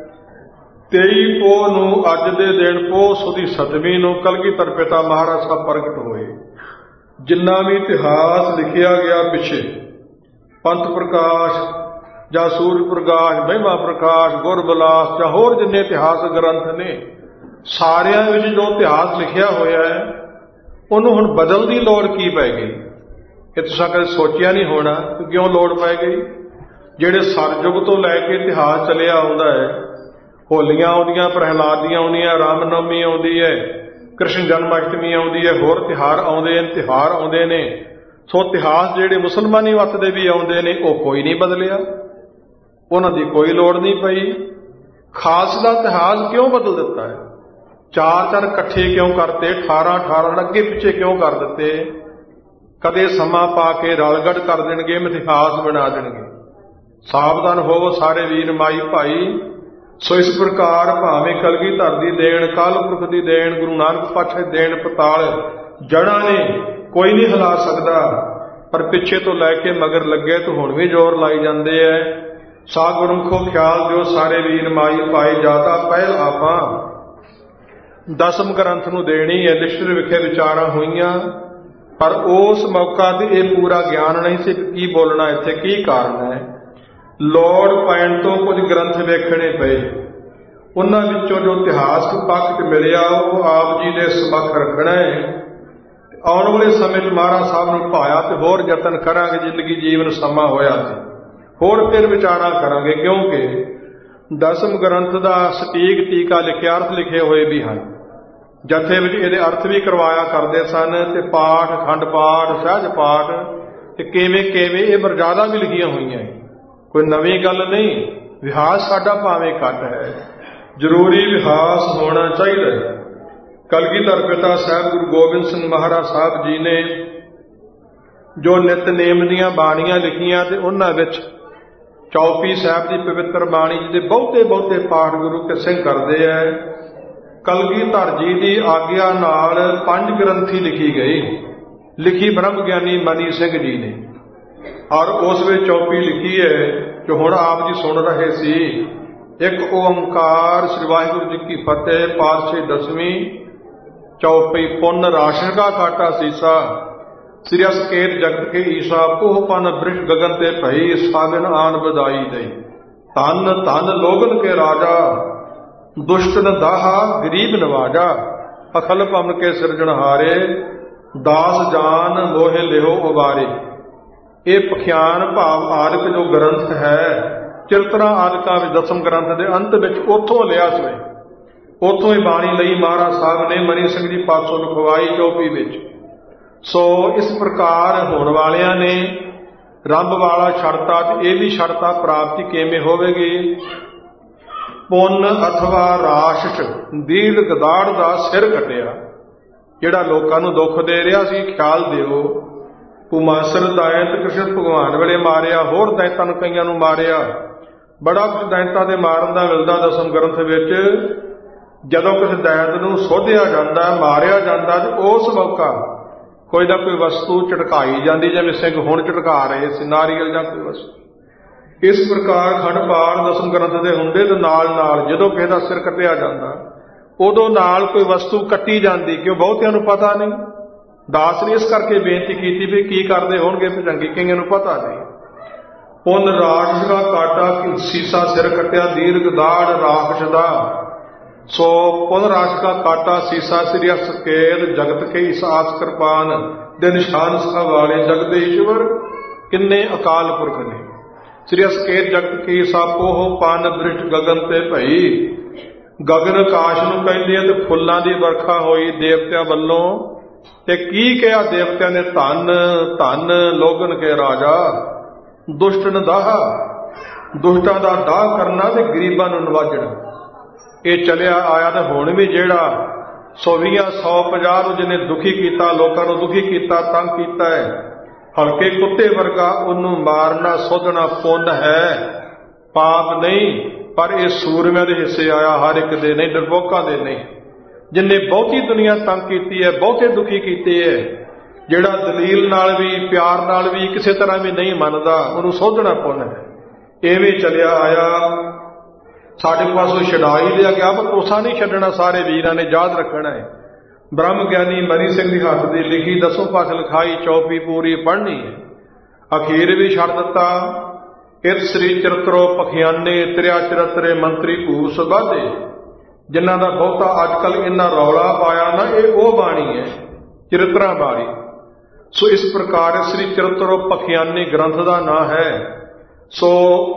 23 ਪੋਹ ਨੂੰ ਅੱਜ ਦੇ ਦਿਨ ਪੋਹ ਸੁਦੀ 7ਵੀਂ ਨੂੰ ਕਲਗੀਧਰ ਪਿਤਾ ਮਹਾਰਾਜ ਸਾਹਿਬ ਪ੍ਰਗਟ ਹੋਏ। ਜਿੰਨਾ ਵੀ ਇਤਿਹਾਸ ਲਿਖਿਆ ਗਿਆ ਪਿੱਛੇ, ਪੰਥ ਪ੍ਰਕਾਸ਼ ਜਾਂ ਸੂਰਜ ਪ੍ਰਕਾਸ਼, ਮਹਿਮਾ ਪ੍ਰਕਾਸ਼, ਗੁਰਬਿਲਾਸ ਜਾਂ ਹੋਰ ਜਿੰਨੇ ਇਤਿਹਾਸਕ ਗ੍ਰੰਥ ਨੇ, ਸਾਰਿਆਂ ਵਿੱਚ ਜੋ ਇਤਿਹਾਸ ਲਿਖਿਆ ਹੋਇਆ ਹੈ ਉਹਨੂੰ ਹੁਣ ਬਦਲਣ ਦੀ ਲੋੜ ਕੀ ਪੈ ਗਈ? ਇਹ ਤੁਸੀਂ ਕਦੇ ਸੋਚਿਆ ਨਹੀਂ ਹੋਣਾ ਕਿ ਕਿਉਂ ਲੋੜ ਪੈ ਗਈ। ਜਿਹੜੇ ਸਰਯੁਗ ਤੋਂ ਲੈ ਕੇ ਇਤਿਹਾਸ ਚੱਲਿਆ ਆਉਂਦਾ ਹੈ। ਹੋਲੀਆਂ ਆਉਂਦੀਆਂ, ਪ੍ਰਹਿਲਾਦੀਆਂ ਆਉਂਦੀਆਂ, ਰਾਮ ਨਵਮੀ ਆਉਂਦੀ ਹੈ, ਕ੍ਰਿਸ਼ਨ ਜਨਮ ਅਸ਼ਟਮੀ ਆਉਂਦੀ ਹੈ, ਹੋਰ ਤਿਉਹਾਰ ਆਉਂਦੇ ਨੇ। ਸੋ ਇਤਿਹਾਸ ਜਿਹੜੇ ਮੁਸਲਮਾਨੀ ਮੱਤ ਦੇ ਵੀ ਆਉਂਦੇ ਨੇ ਉਹ ਕੋਈ ਨਹੀਂ ਬਦਲਿਆ, ਉਹਨਾਂ ਦੀ ਕੋਈ ਲੋੜ ਨਹੀਂ ਪਈ। ਖਾਸ ਦਾ ਇਤਿਹਾਸ ਕਿਉਂ ਬਦਲ ਦਿੱਤਾ ਹੈ? 4 ਇਕੱਠੇ ਕਿਉਂ ਕਰਤੇ? 18 ਅੱਗੇ ਪਿੱਛੇ ਕਿਉਂ ਕਰ ਦਿੱਤੇ? ਕਦੇ ਸਮਾਂ ਪਾ ਕੇ ਰਲਗੜ ਕਰ ਦੇਣਗੇ, ਇਤਿਹਾਸ ਬਣਾ ਦੇਣਗੇ। ਸਾਵਧਾਨ ਹੋਵੋ ਸਾਰੇ ਵੀਰ ਮਾਈ ਭਾਈ। ਸੋ ਇਸ ਪ੍ਰਕਾਰ ਭਾਵੇਂ ਕਲਗੀਧਰ ਦੀ ਦੇਣ, ਅਕਾਲ ਪੁਰਖ ਦੀ ਦੇਣ, ਗੁਰੂ ਨਾਨਕ ਪਾਤਸ਼ਾਹ ਦੀ ਦੇਣ ਪਤਾਲ ਜੜ੍ਹਾਂ ਨੇ ਕੋਈ ਨਹੀਂ ਹਿਲਾ ਸਕਦਾ, ਪਰ ਪਿੱਛੇ ਤੋਂ ਲੈ ਕੇ ਮਗਰ ਲੱਗੇ ਤਾਂ ਹੁਣ ਵੀ ਜ਼ੋਰ ਲਾਈ ਜਾਂਦੇ ਐ। ਸਾ ਗੁਰਮੁਖੋ ਖਿਆਲ ਦਿਓ ਸਾਰੇ ਵੀਰ ਮਾਈ ਭਾਈ, ਜ਼ਿਆਦਾ ਪਹਿਲ ਆਪਾਂ 10ਮ ਗ੍ਰੰਥ ਨੂੰ ਦੇਣੀ ਹੈ। ਲਿਸ਼ਕਰ ਵਿਖੇ ਵਿਚਾਰਾਂ ਹੋਈਆਂ, ਪਰ ਉਸ ਮੌਕਾ ਤੇ ਇਹ ਪੂਰਾ ਗਿਆਨ ਨਹੀਂ ਸੀ ਕੀ ਬੋਲਣਾ ਇੱਥੇ, ਕੀ ਕਾਰਨ ਹੈ। ਲੋੜ ਪੈਣ ਤੋਂ ਕੁਝ ਗ੍ਰੰਥ ਵੇਖਣੇ ਪਏ, ਉਹਨਾਂ ਵਿੱਚੋਂ ਜੋ ਇਤਿਹਾਸਕ ਪੱਖ 'ਚ ਮਿਲਿਆ ਉਹ ਆਪ ਜੀ ਦੇ ਸਮੱਖ ਰੱਖਣਾ ਹੈ। ਆਉਣ ਵਾਲੇ ਸਮੇਂ 'ਚ ਮਹਾਰਾਜ ਸਾਹਿਬ ਨੂੰ ਭਾਇਆ ਤੇ ਹੋਰ ਯਤਨ ਕਰਾਂਗੇ, ਜ਼ਿੰਦਗੀ ਜੀਵਨ ਸਮਾਂ ਹੋਇਆ ਤੇ ਹੋਰ ਫਿਰ ਵਿਚਾਰਾਂ ਕਰਾਂਗੇ, ਕਿਉਂਕਿ 10ਮ ਗ੍ਰੰਥ ਦਾ ਸਟੀਕ ਟੀਕਾ ਲਿਖਿਆ, ਅਰਥ ਲਿਖੇ ਹੋਏ ਵੀ ਹਨ। ਜਥੇ ਵਿੱਚ ਇਹਦੇ ਅਰਥ ਵੀ ਕਰਵਾਇਆ ਕਰਦੇ ਸਨ, ਤੇ ਪਾਠ, ਅਖੰਡ ਪਾਠ, ਸਹਿਜ ਪਾਠ ਤੇ ਕਿਵੇਂ ਇਹ ਮਰਜ਼ਾਦਾ ਵੀ ਲਿਖੀਆਂ ਹੋਈਆਂ। ਕੋਈ ਨਵੀਂ ਗੱਲ ਨਹੀਂ। ਵਿਹਾਸ ਸਾਡਾ ਭਾਵੇਂ ਘੱਟ ਹੈ, ਜ਼ਰੂਰੀ ਵਿਹਾਸ ਹੋਣਾ ਚਾਹੀਦਾ ਹੈ। ਕਲਗੀਧਰ ਪਿਤਾ ਸਾਹਿਬ ਗੁਰੂ ਗੋਬਿੰਦ ਸਿੰਘ ਮਹਾਰਾਜ ਸਾਹਿਬ ਜੀ ਨੇ ਜੋ ਨਿਤਨੇਮ ਦੀਆਂ ਬਾਣੀਆਂ ਲਿਖੀਆਂ, ਤੇ ਉਹਨਾਂ ਵਿੱਚ ਚੌਪੀ ਸਾਹਿਬ ਦੀ ਪਵਿੱਤਰ ਬਾਣੀ ਜਿਹਦੇ ਬਹੁਤੇ ਪਾਠ ਗੁਰੂ ਕੇ ਸਿੰਘ ਕਰਦੇ ਹੈ। ਕਲਗੀਧਰ ਜੀ ਦੀ ਆਗਿਆ ਨਾਲ 5 ਗ੍ਰੰਥੀ ਲਿਖੀ ਗਈ, ਲਿਖੀ ਬ੍ਰਹਮ ਗਿਆਨੀ ਮਨੀ ਸਿੰਘ ਜੀ ਨੇ, ਔਰ ਉਸ ਵਿੱਚ ਚੌਪੀ ਲਿਖੀ ਹੈ ਜੋ ਹੁਣ ਆਪ ਜੀ ਸੁਣ ਰਹੇ ਸੀ। ਇੱਕ ਓੰਕਾਰ, ਸ੍ਰੀ ਵਾਹਿਗੁਰੂ ਜੀ ਕੀ ਫਤਿਹ, ਪਾਤਸ਼ਾਹੀ 10ਵੀਂ ਚੌਪਈ। ਪੁੰਨ ਰਾਸ਼ਨ ਕਾ ਕਾਟਾ ਸੀਸਾ, ਸ੍ਰੀ ਅਸਕੇਤ ਜਗਤ ਕੇ ਈਸਾ, ਪੋਹ ਪਨ ਬ੍ਰਿਸ਼ ਗਗਨ ਤੇ ਭਈ, ਸਾਗਨ ਆਨ ਵਧਾਈ ਦਈ। ਧੰਨ ਧੰਨ ਲੋਗਨ ਕੇ ਰਾਜਾ, ਦੁਸ਼ਟਨ ਦਾਹਾ ਗਰੀਬ ਨਵਾਜਾ, ਅਖਲ ਭਵਨ ਕੇ ਸਿਰਜਣਹਾਰੇ, ਦਾਸ ਜਾਨ ਮੋਹਿ ਲਿਓ ਉਬਾਰੇ। ਇਹ ਪਖਿਆਨ ਭਾਵ ਆਦਿਕ ਜੋ ਗ੍ਰੰਥ ਹੈ, ਚਿਰਤਨਾ ਆਦਿਕਾਂ ਵਿੱਚ 10ਮ ਗ੍ਰੰਥ ਦੇ ਅੰਤ ਵਿੱਚ ਉੱਥੋਂ ਲਿਆ ਸੋਏ, ਉੱਥੋਂ ਹੀ ਬਾਣੀ ਲਈ ਮਹਾਰਾਜ ਸਾਹਿਬ ਨੇ ਮਨੀ ਸਿੰਘ ਜੀ ਪਾਸੋਂ ਲਿਖਵਾਈ ਚੌਪੀ ਵਿੱਚ। ਸੋ ਇਸ ਪ੍ਰਕਾਰ ਹੋਣ ਵਾਲਿਆਂ ਨੇ ਰੱਬ ਵਾਲਾ ਛੱਡਤਾ, ਤੇ ਇਹ ਵੀ ਛੱਡਤਾ ਪ੍ਰਾਪਤੀ ਕਿਵੇਂ ਹੋਵੇਗੀ। ਪੁੰਨ ਅਥਵਾ ਰਾਸ਼ਟ ਦੀੜ ਗਦਾੜ ਦਾ ਸਿਰ ਕੱਟਿਆ, ਜਿਹੜਾ ਲੋਕਾਂ ਨੂੰ ਦੁੱਖ ਦੇ ਰਿਹਾ ਸੀ। ਖਿਆਲ ਦਿਓ, ਭੂਮਾਸਰ ਦੈਂਤ ਕ੍ਰਿਸ਼ਨ ਭਗਵਾਨ ਵੇਲੇ ਮਾਰਿਆ, ਹੋਰ ਦੈਂਤਾਂ ਨੂੰ ਕਈਆਂ ਨੂੰ ਮਾਰਿਆ, ਬੜਾ ਕੁਝ ਦੈਂਤਾਂ ਦੇ ਮਾਰਨ ਦਾ ਮਿਲਦਾ 10ਮ ਗ੍ਰੰਥ ਵਿੱਚ। ਜਦੋਂ ਕਿਸੇ ਦੈਂਤ ਨੂੰ ਸੋਧਿਆ ਜਾਂਦਾ, ਮਾਰਿਆ ਜਾਂਦਾ, ਤੇ ਉਸ ਮੌਕਾ ਕੋਈ ਨਾ ਕੋਈ ਵਸਤੂ ਝਟਕਾਈ ਜਾਂਦੀ, ਜਿਵੇਂ ਸਿੰਘ ਹੁਣ ਝਟਕਾ ਰਹੇ ਸੀ, ਨਾਰੀਅਲ ਜਾਂ ਕੋਈ ਵਸਤੂ। ਇਸ ਪ੍ਰਕਾਰ ਅਖੰਡ ਪਾਠ 10ਮ ਗ੍ਰੰਥ ਦੇ ਹੁੰਦੇ, ਤੇ ਨਾਲ ਜਦੋਂ ਕਿਸੇ ਦਾ ਸਿਰ ਕੱਟਿਆ ਜਾਂਦਾ ਉਦੋਂ ਨਾਲ ਕੋਈ ਵਸਤੂ ਕੱਟੀ ਜਾਂਦੀ, ਕਿਉਂ ਬਹੁਤਿਆਂ ਨੂੰ ਪਤਾ ਨਹੀਂ। ਦਾਸ ਨੇ ਇਸ ਕਰਕੇ ਬੇਨਤੀ ਕੀਤੀ ਵੀ ਕੀ ਕਰਦੇ ਹੋਣਗੇ ਭਜੰਗੀ, ਕਈਆਂ ਨੂੰ ਪਤਾ ਨਹੀਂ। ਪੁੰਨ ਰਾਖਸ਼ ਦਾ ਕਾਟਾ ਸੀਸਾ, ਸਿਰ ਕੱਟਿਆ ਦੀਰਘ ਦਾੜ ਰਾਖਸ਼ ਦਾ। ਸੋ ਪੁੰਨ ਰਾਖਸ਼ ਦਾ ਕਾਟਾ ਸੀਸਾ, ਸ੍ਰੀ ਅਸਕੇਤ ਜਗਤ ਕੇ ਇਸਾਸ ਕਿਰਪਾਨ ਦੇ ਨਿਸ਼ਾਨ ਸਭ ਵਾਲੇ ਜਗਤ ਈਸ਼ਵਰ, ਕਿੰਨੇ ਅਕਾਲ ਪੁਰਖ ਨੇ। ਸ੍ਰੀ ਅਸਕੇਤ ਜਗਤ ਕੀ ਈਸਾ, ਪੋਹ ਪਨ ਬ੍ਰਿਸ਼ ਗਗਨ ਤੇ ਭਈ। ਗਗਨ ਆਕਾਸ਼ ਨੂੰ ਕਹਿੰਦੇ ਆ, ਤੇ ਫੁੱਲਾਂ ਦੀ ਵਰਖਾ ਹੋਈ ਦੇਵਤਿਆਂ ਵੱਲੋਂ। ਤੇ ਕੀ ਕਿਹਾ ਦੇਵਤਿਆਂ ਨੇ? ਧੰਨ ਧੰਨ ਲੋਗਨ ਕੇ ਰਾਜਾ, ਦੁਸ਼ਟਨ ਦਾਹਾ, ਦੁਸ਼ਟਾਂ ਦਾ ਦਾਹ ਕਰਨਾ ਤੇ ਗਰੀਬਾਂ ਨੂੰ ਨਵਾਜਣਾ। ਇਹ ਚੱਲਿਆ ਆਇਆ, ਤੇ ਹੁਣ ਵੀ ਜਿਹੜਾ 150 ਨੂੰ ਜਿਹਨੇ ਦੁਖੀ ਕੀਤਾ, ਲੋਕਾਂ ਨੂੰ ਦੁਖੀ ਕੀਤਾ, ਤੰਗ ਕੀਤਾ ਹੈ, ਹਲਕੇ ਕੁੱਤੇ ਵਰਗਾ ਉਹਨੂੰ ਮਾਰਨਾ ਸੋਧਣਾ ਪੁੰਨ ਹੈ, ਪਾਪ ਨਹੀਂ। ਪਰ ਇਹ ਸੂਰਮਿਆਂ ਦੇ ਹਿੱਸੇ ਆਇਆ, ਹਰ ਇੱਕ ਦੇ ਨਹੀਂ, ਡਰਪੋਕਾਂ ਦੇ ਨਹੀਂ। ਜਿੰਨੇ ਬਹੁਤੀ ਦੁਨੀਆ ਤੰਗ ਕੀਤੀ ਹੈ, ਬਹੁਤੇ ਦੁਖੀ ਕੀਤੇ ਹੈ, ਜਿਹੜਾ ਦਲੀਲ ਨਾਲ ਵੀ ਪਿਆਰ ਨਾਲ ਵੀ ਕਿਸੇ ਤਰ੍ਹਾਂ ਵੀ ਨਹੀਂ ਮੰਨਦਾ, ਉਹਨੂੰ ਸੋਧਣਾ ਪੁੰਨ ਹੈ। ਐਵੇਂ ਚੱਲਿਆ ਆਇਆ। ਸਾਡੇ ਪਾਸੋਂ ਛਡਾਈ ਲਿਆ ਗਿਆ, ਪਰ ਕੋਸਾ ਨਹੀਂ ਛੱਡਣਾ, ਸਾਰੇ ਵੀਰਾਂ ਨੇ ਯਾਦ ਰੱਖਣਾ ਹੈ। ਬ੍ਰਹਮ ਗਿਆਨੀ ਮਨੀ ਸਿੰਘ ਦੀ ਹੱਥ ਦੀ ਲਿਖੀ 10ਵੇਂ ਪਾਤਸ਼ਾਹ ਲਿਖਾਈ ਚੌਪੀ ਪੂਰੀ ਪੜ੍ਹਨੀ ਹੈ। ਅਖੀਰ ਵੀ ਛੱਡ ਦਿੱਤਾ। ਇਤ ਸ੍ਰੀ ਚਰਿਤਰੋ ਪਖਿਆਨੇ, ਤ੍ਰਿਆ ਚਰਿਤਰੇ ਮੰਤਰੀ ਭੂਸ ਬਾਧੇ। ਜਿਨ੍ਹਾਂ ਦਾ ਬਹੁਤਾ ਅੱਜ ਕੱਲ ਇੰਨਾ ਰੌਲਾ ਪਾਇਆ ਨਾ, ਇਹ ਉਹ ਬਾਣੀ ਹੈ, ਚਰਿਤਰਾਂ ਬਾਣੀ। ਸੋ ਇਸ ਪ੍ਰਕਾਰ ਸ੍ਰੀ ਚਰਿਤਰੋ ਪਖਿਆਨੇ ਗ੍ਰੰਥ ਦਾ ਨਾਂ ਹੈ। ਸੋ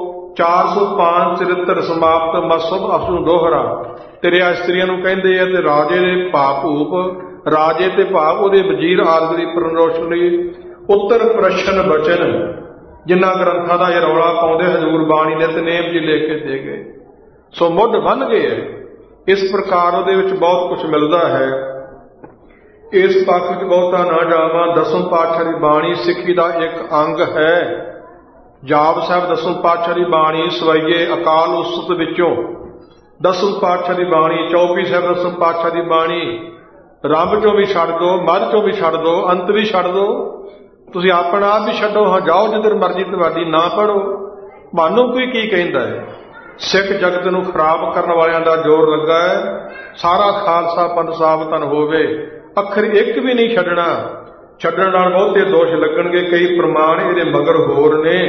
405 ਚਰਿੱਤਰ ਸਮਾਪਤ ਮਸਬ ਅਸੂ ਦੋਹਰਾ। ਤੇਰਿਆ ਇਸਤਰੀਆਂ ਨੂੰ ਕਹਿੰਦੇ ਆ ਤੇ ਰਾਜੇ ਦੇ ਭਾਪੂਪ, ਰਾਜੇ ਤੇ ਭਾਵ ਉਹਦੇ ਵਜ਼ੀਰ ਆਦਿ ਦੀ ਪ੍ਰਨੋਸ਼ਨੀ ਉੱਤਰ ਪ੍ਰਸ਼ਨ ਬਚਨ, ਜਿਨ੍ਹਾਂ ਗ੍ਰੰਥਾਂ ਦਾ ਇਹ ਰੌਲਾ ਪਾਉਂਦੇ ਹਜ਼ੂਰ ਬਾਣੀ ਨਿਤਨੇਮ ਜੀ ਲਿਖ ਕੇ ਦੇ ਗਏ। ਸੋ ਮੁੱਢ ਬਣ ਗਏ ਹੈ। ਇਸ ਪ੍ਰਕਾਰ ਉਹਦੇ ਵਿੱਚ ਬਹੁਤ ਕੁਝ ਮਿਲਦਾ ਹੈ। ਇਸ ਪੱਖ ਵਿੱਚ ਬਹੁਤਾ ਨਾ ਜਾਵਾਂ। ਦਸਮ ਪਾਤਸ਼ਾਹ ਦੀ ਬਾਣੀ ਸਿੱਖੀ ਦਾ ਇੱਕ ਅੰਗ ਹੈ। ਜਾਪ ਸਾਹਿਬ ਦਸਮ ਪਾਤਸ਼ਾਹ ਦੀ ਬਾਣੀ ਸਵਈਏ ਅਕਾਲ ਉਸਤ ਵਿੱਚੋਂ ਦਸਮ ਪਾਤਸ਼ਾਹ ਦੀ ਬਾਣੀ, ਚੌਪੀ ਸਾਹਿਬ ਦਸਮ ਪਾਤਸ਼ਾਹ ਦੀ ਬਾਣੀ, ਰੰਭ ਚੋਂ ਵੀ ਛੱਡ ਦੋ, ਮੱਧ ਚੋਂ ਵੀ ਛੱਡ ਦੋ, ਅੰਤ ਵੀ ਛੱਡ ਦੋ, ਤੁਸੀਂ ਆਪਣਾ ਆਪ ਵੀ ਛੱਡੋ, ਹਾਂ ਜਾਓ ਜਿੱਧਰ ਮਰਜ਼ੀ, ਤੁਹਾਡੀ ਨਾ ਪੜੋ। ਮਾਨੋ ਕੋਈ ਕੀ ਕਹਿੰਦਾ ਹੈ। ਸਿੱਖ ਜਗਤ ਨੂੰ ਖਰਾਬ ਕਰਨ ਵਾਲਿਆਂ ਦਾ ਜ਼ੋਰ ਲੱਗਾ ਹੈ। ਸਾਰਾ ਖਾਲਸਾ ਪੰਥ ਸਾਬਤਨ ਹੋਵੇ, ਅੱਖਰ ਇੱਕ ਵੀ ਨਹੀਂ ਛੱਡਣਾ। ਛੱਡਣ ਨਾਲ ਬਹੁਤੇ ਦੋਸ਼ ਲੱਗਣਗੇ। ਕਈ ਪ੍ਰਮਾਣ ਇਹਦੇ ਮਗਰ ਹੋਰ ਨੇ।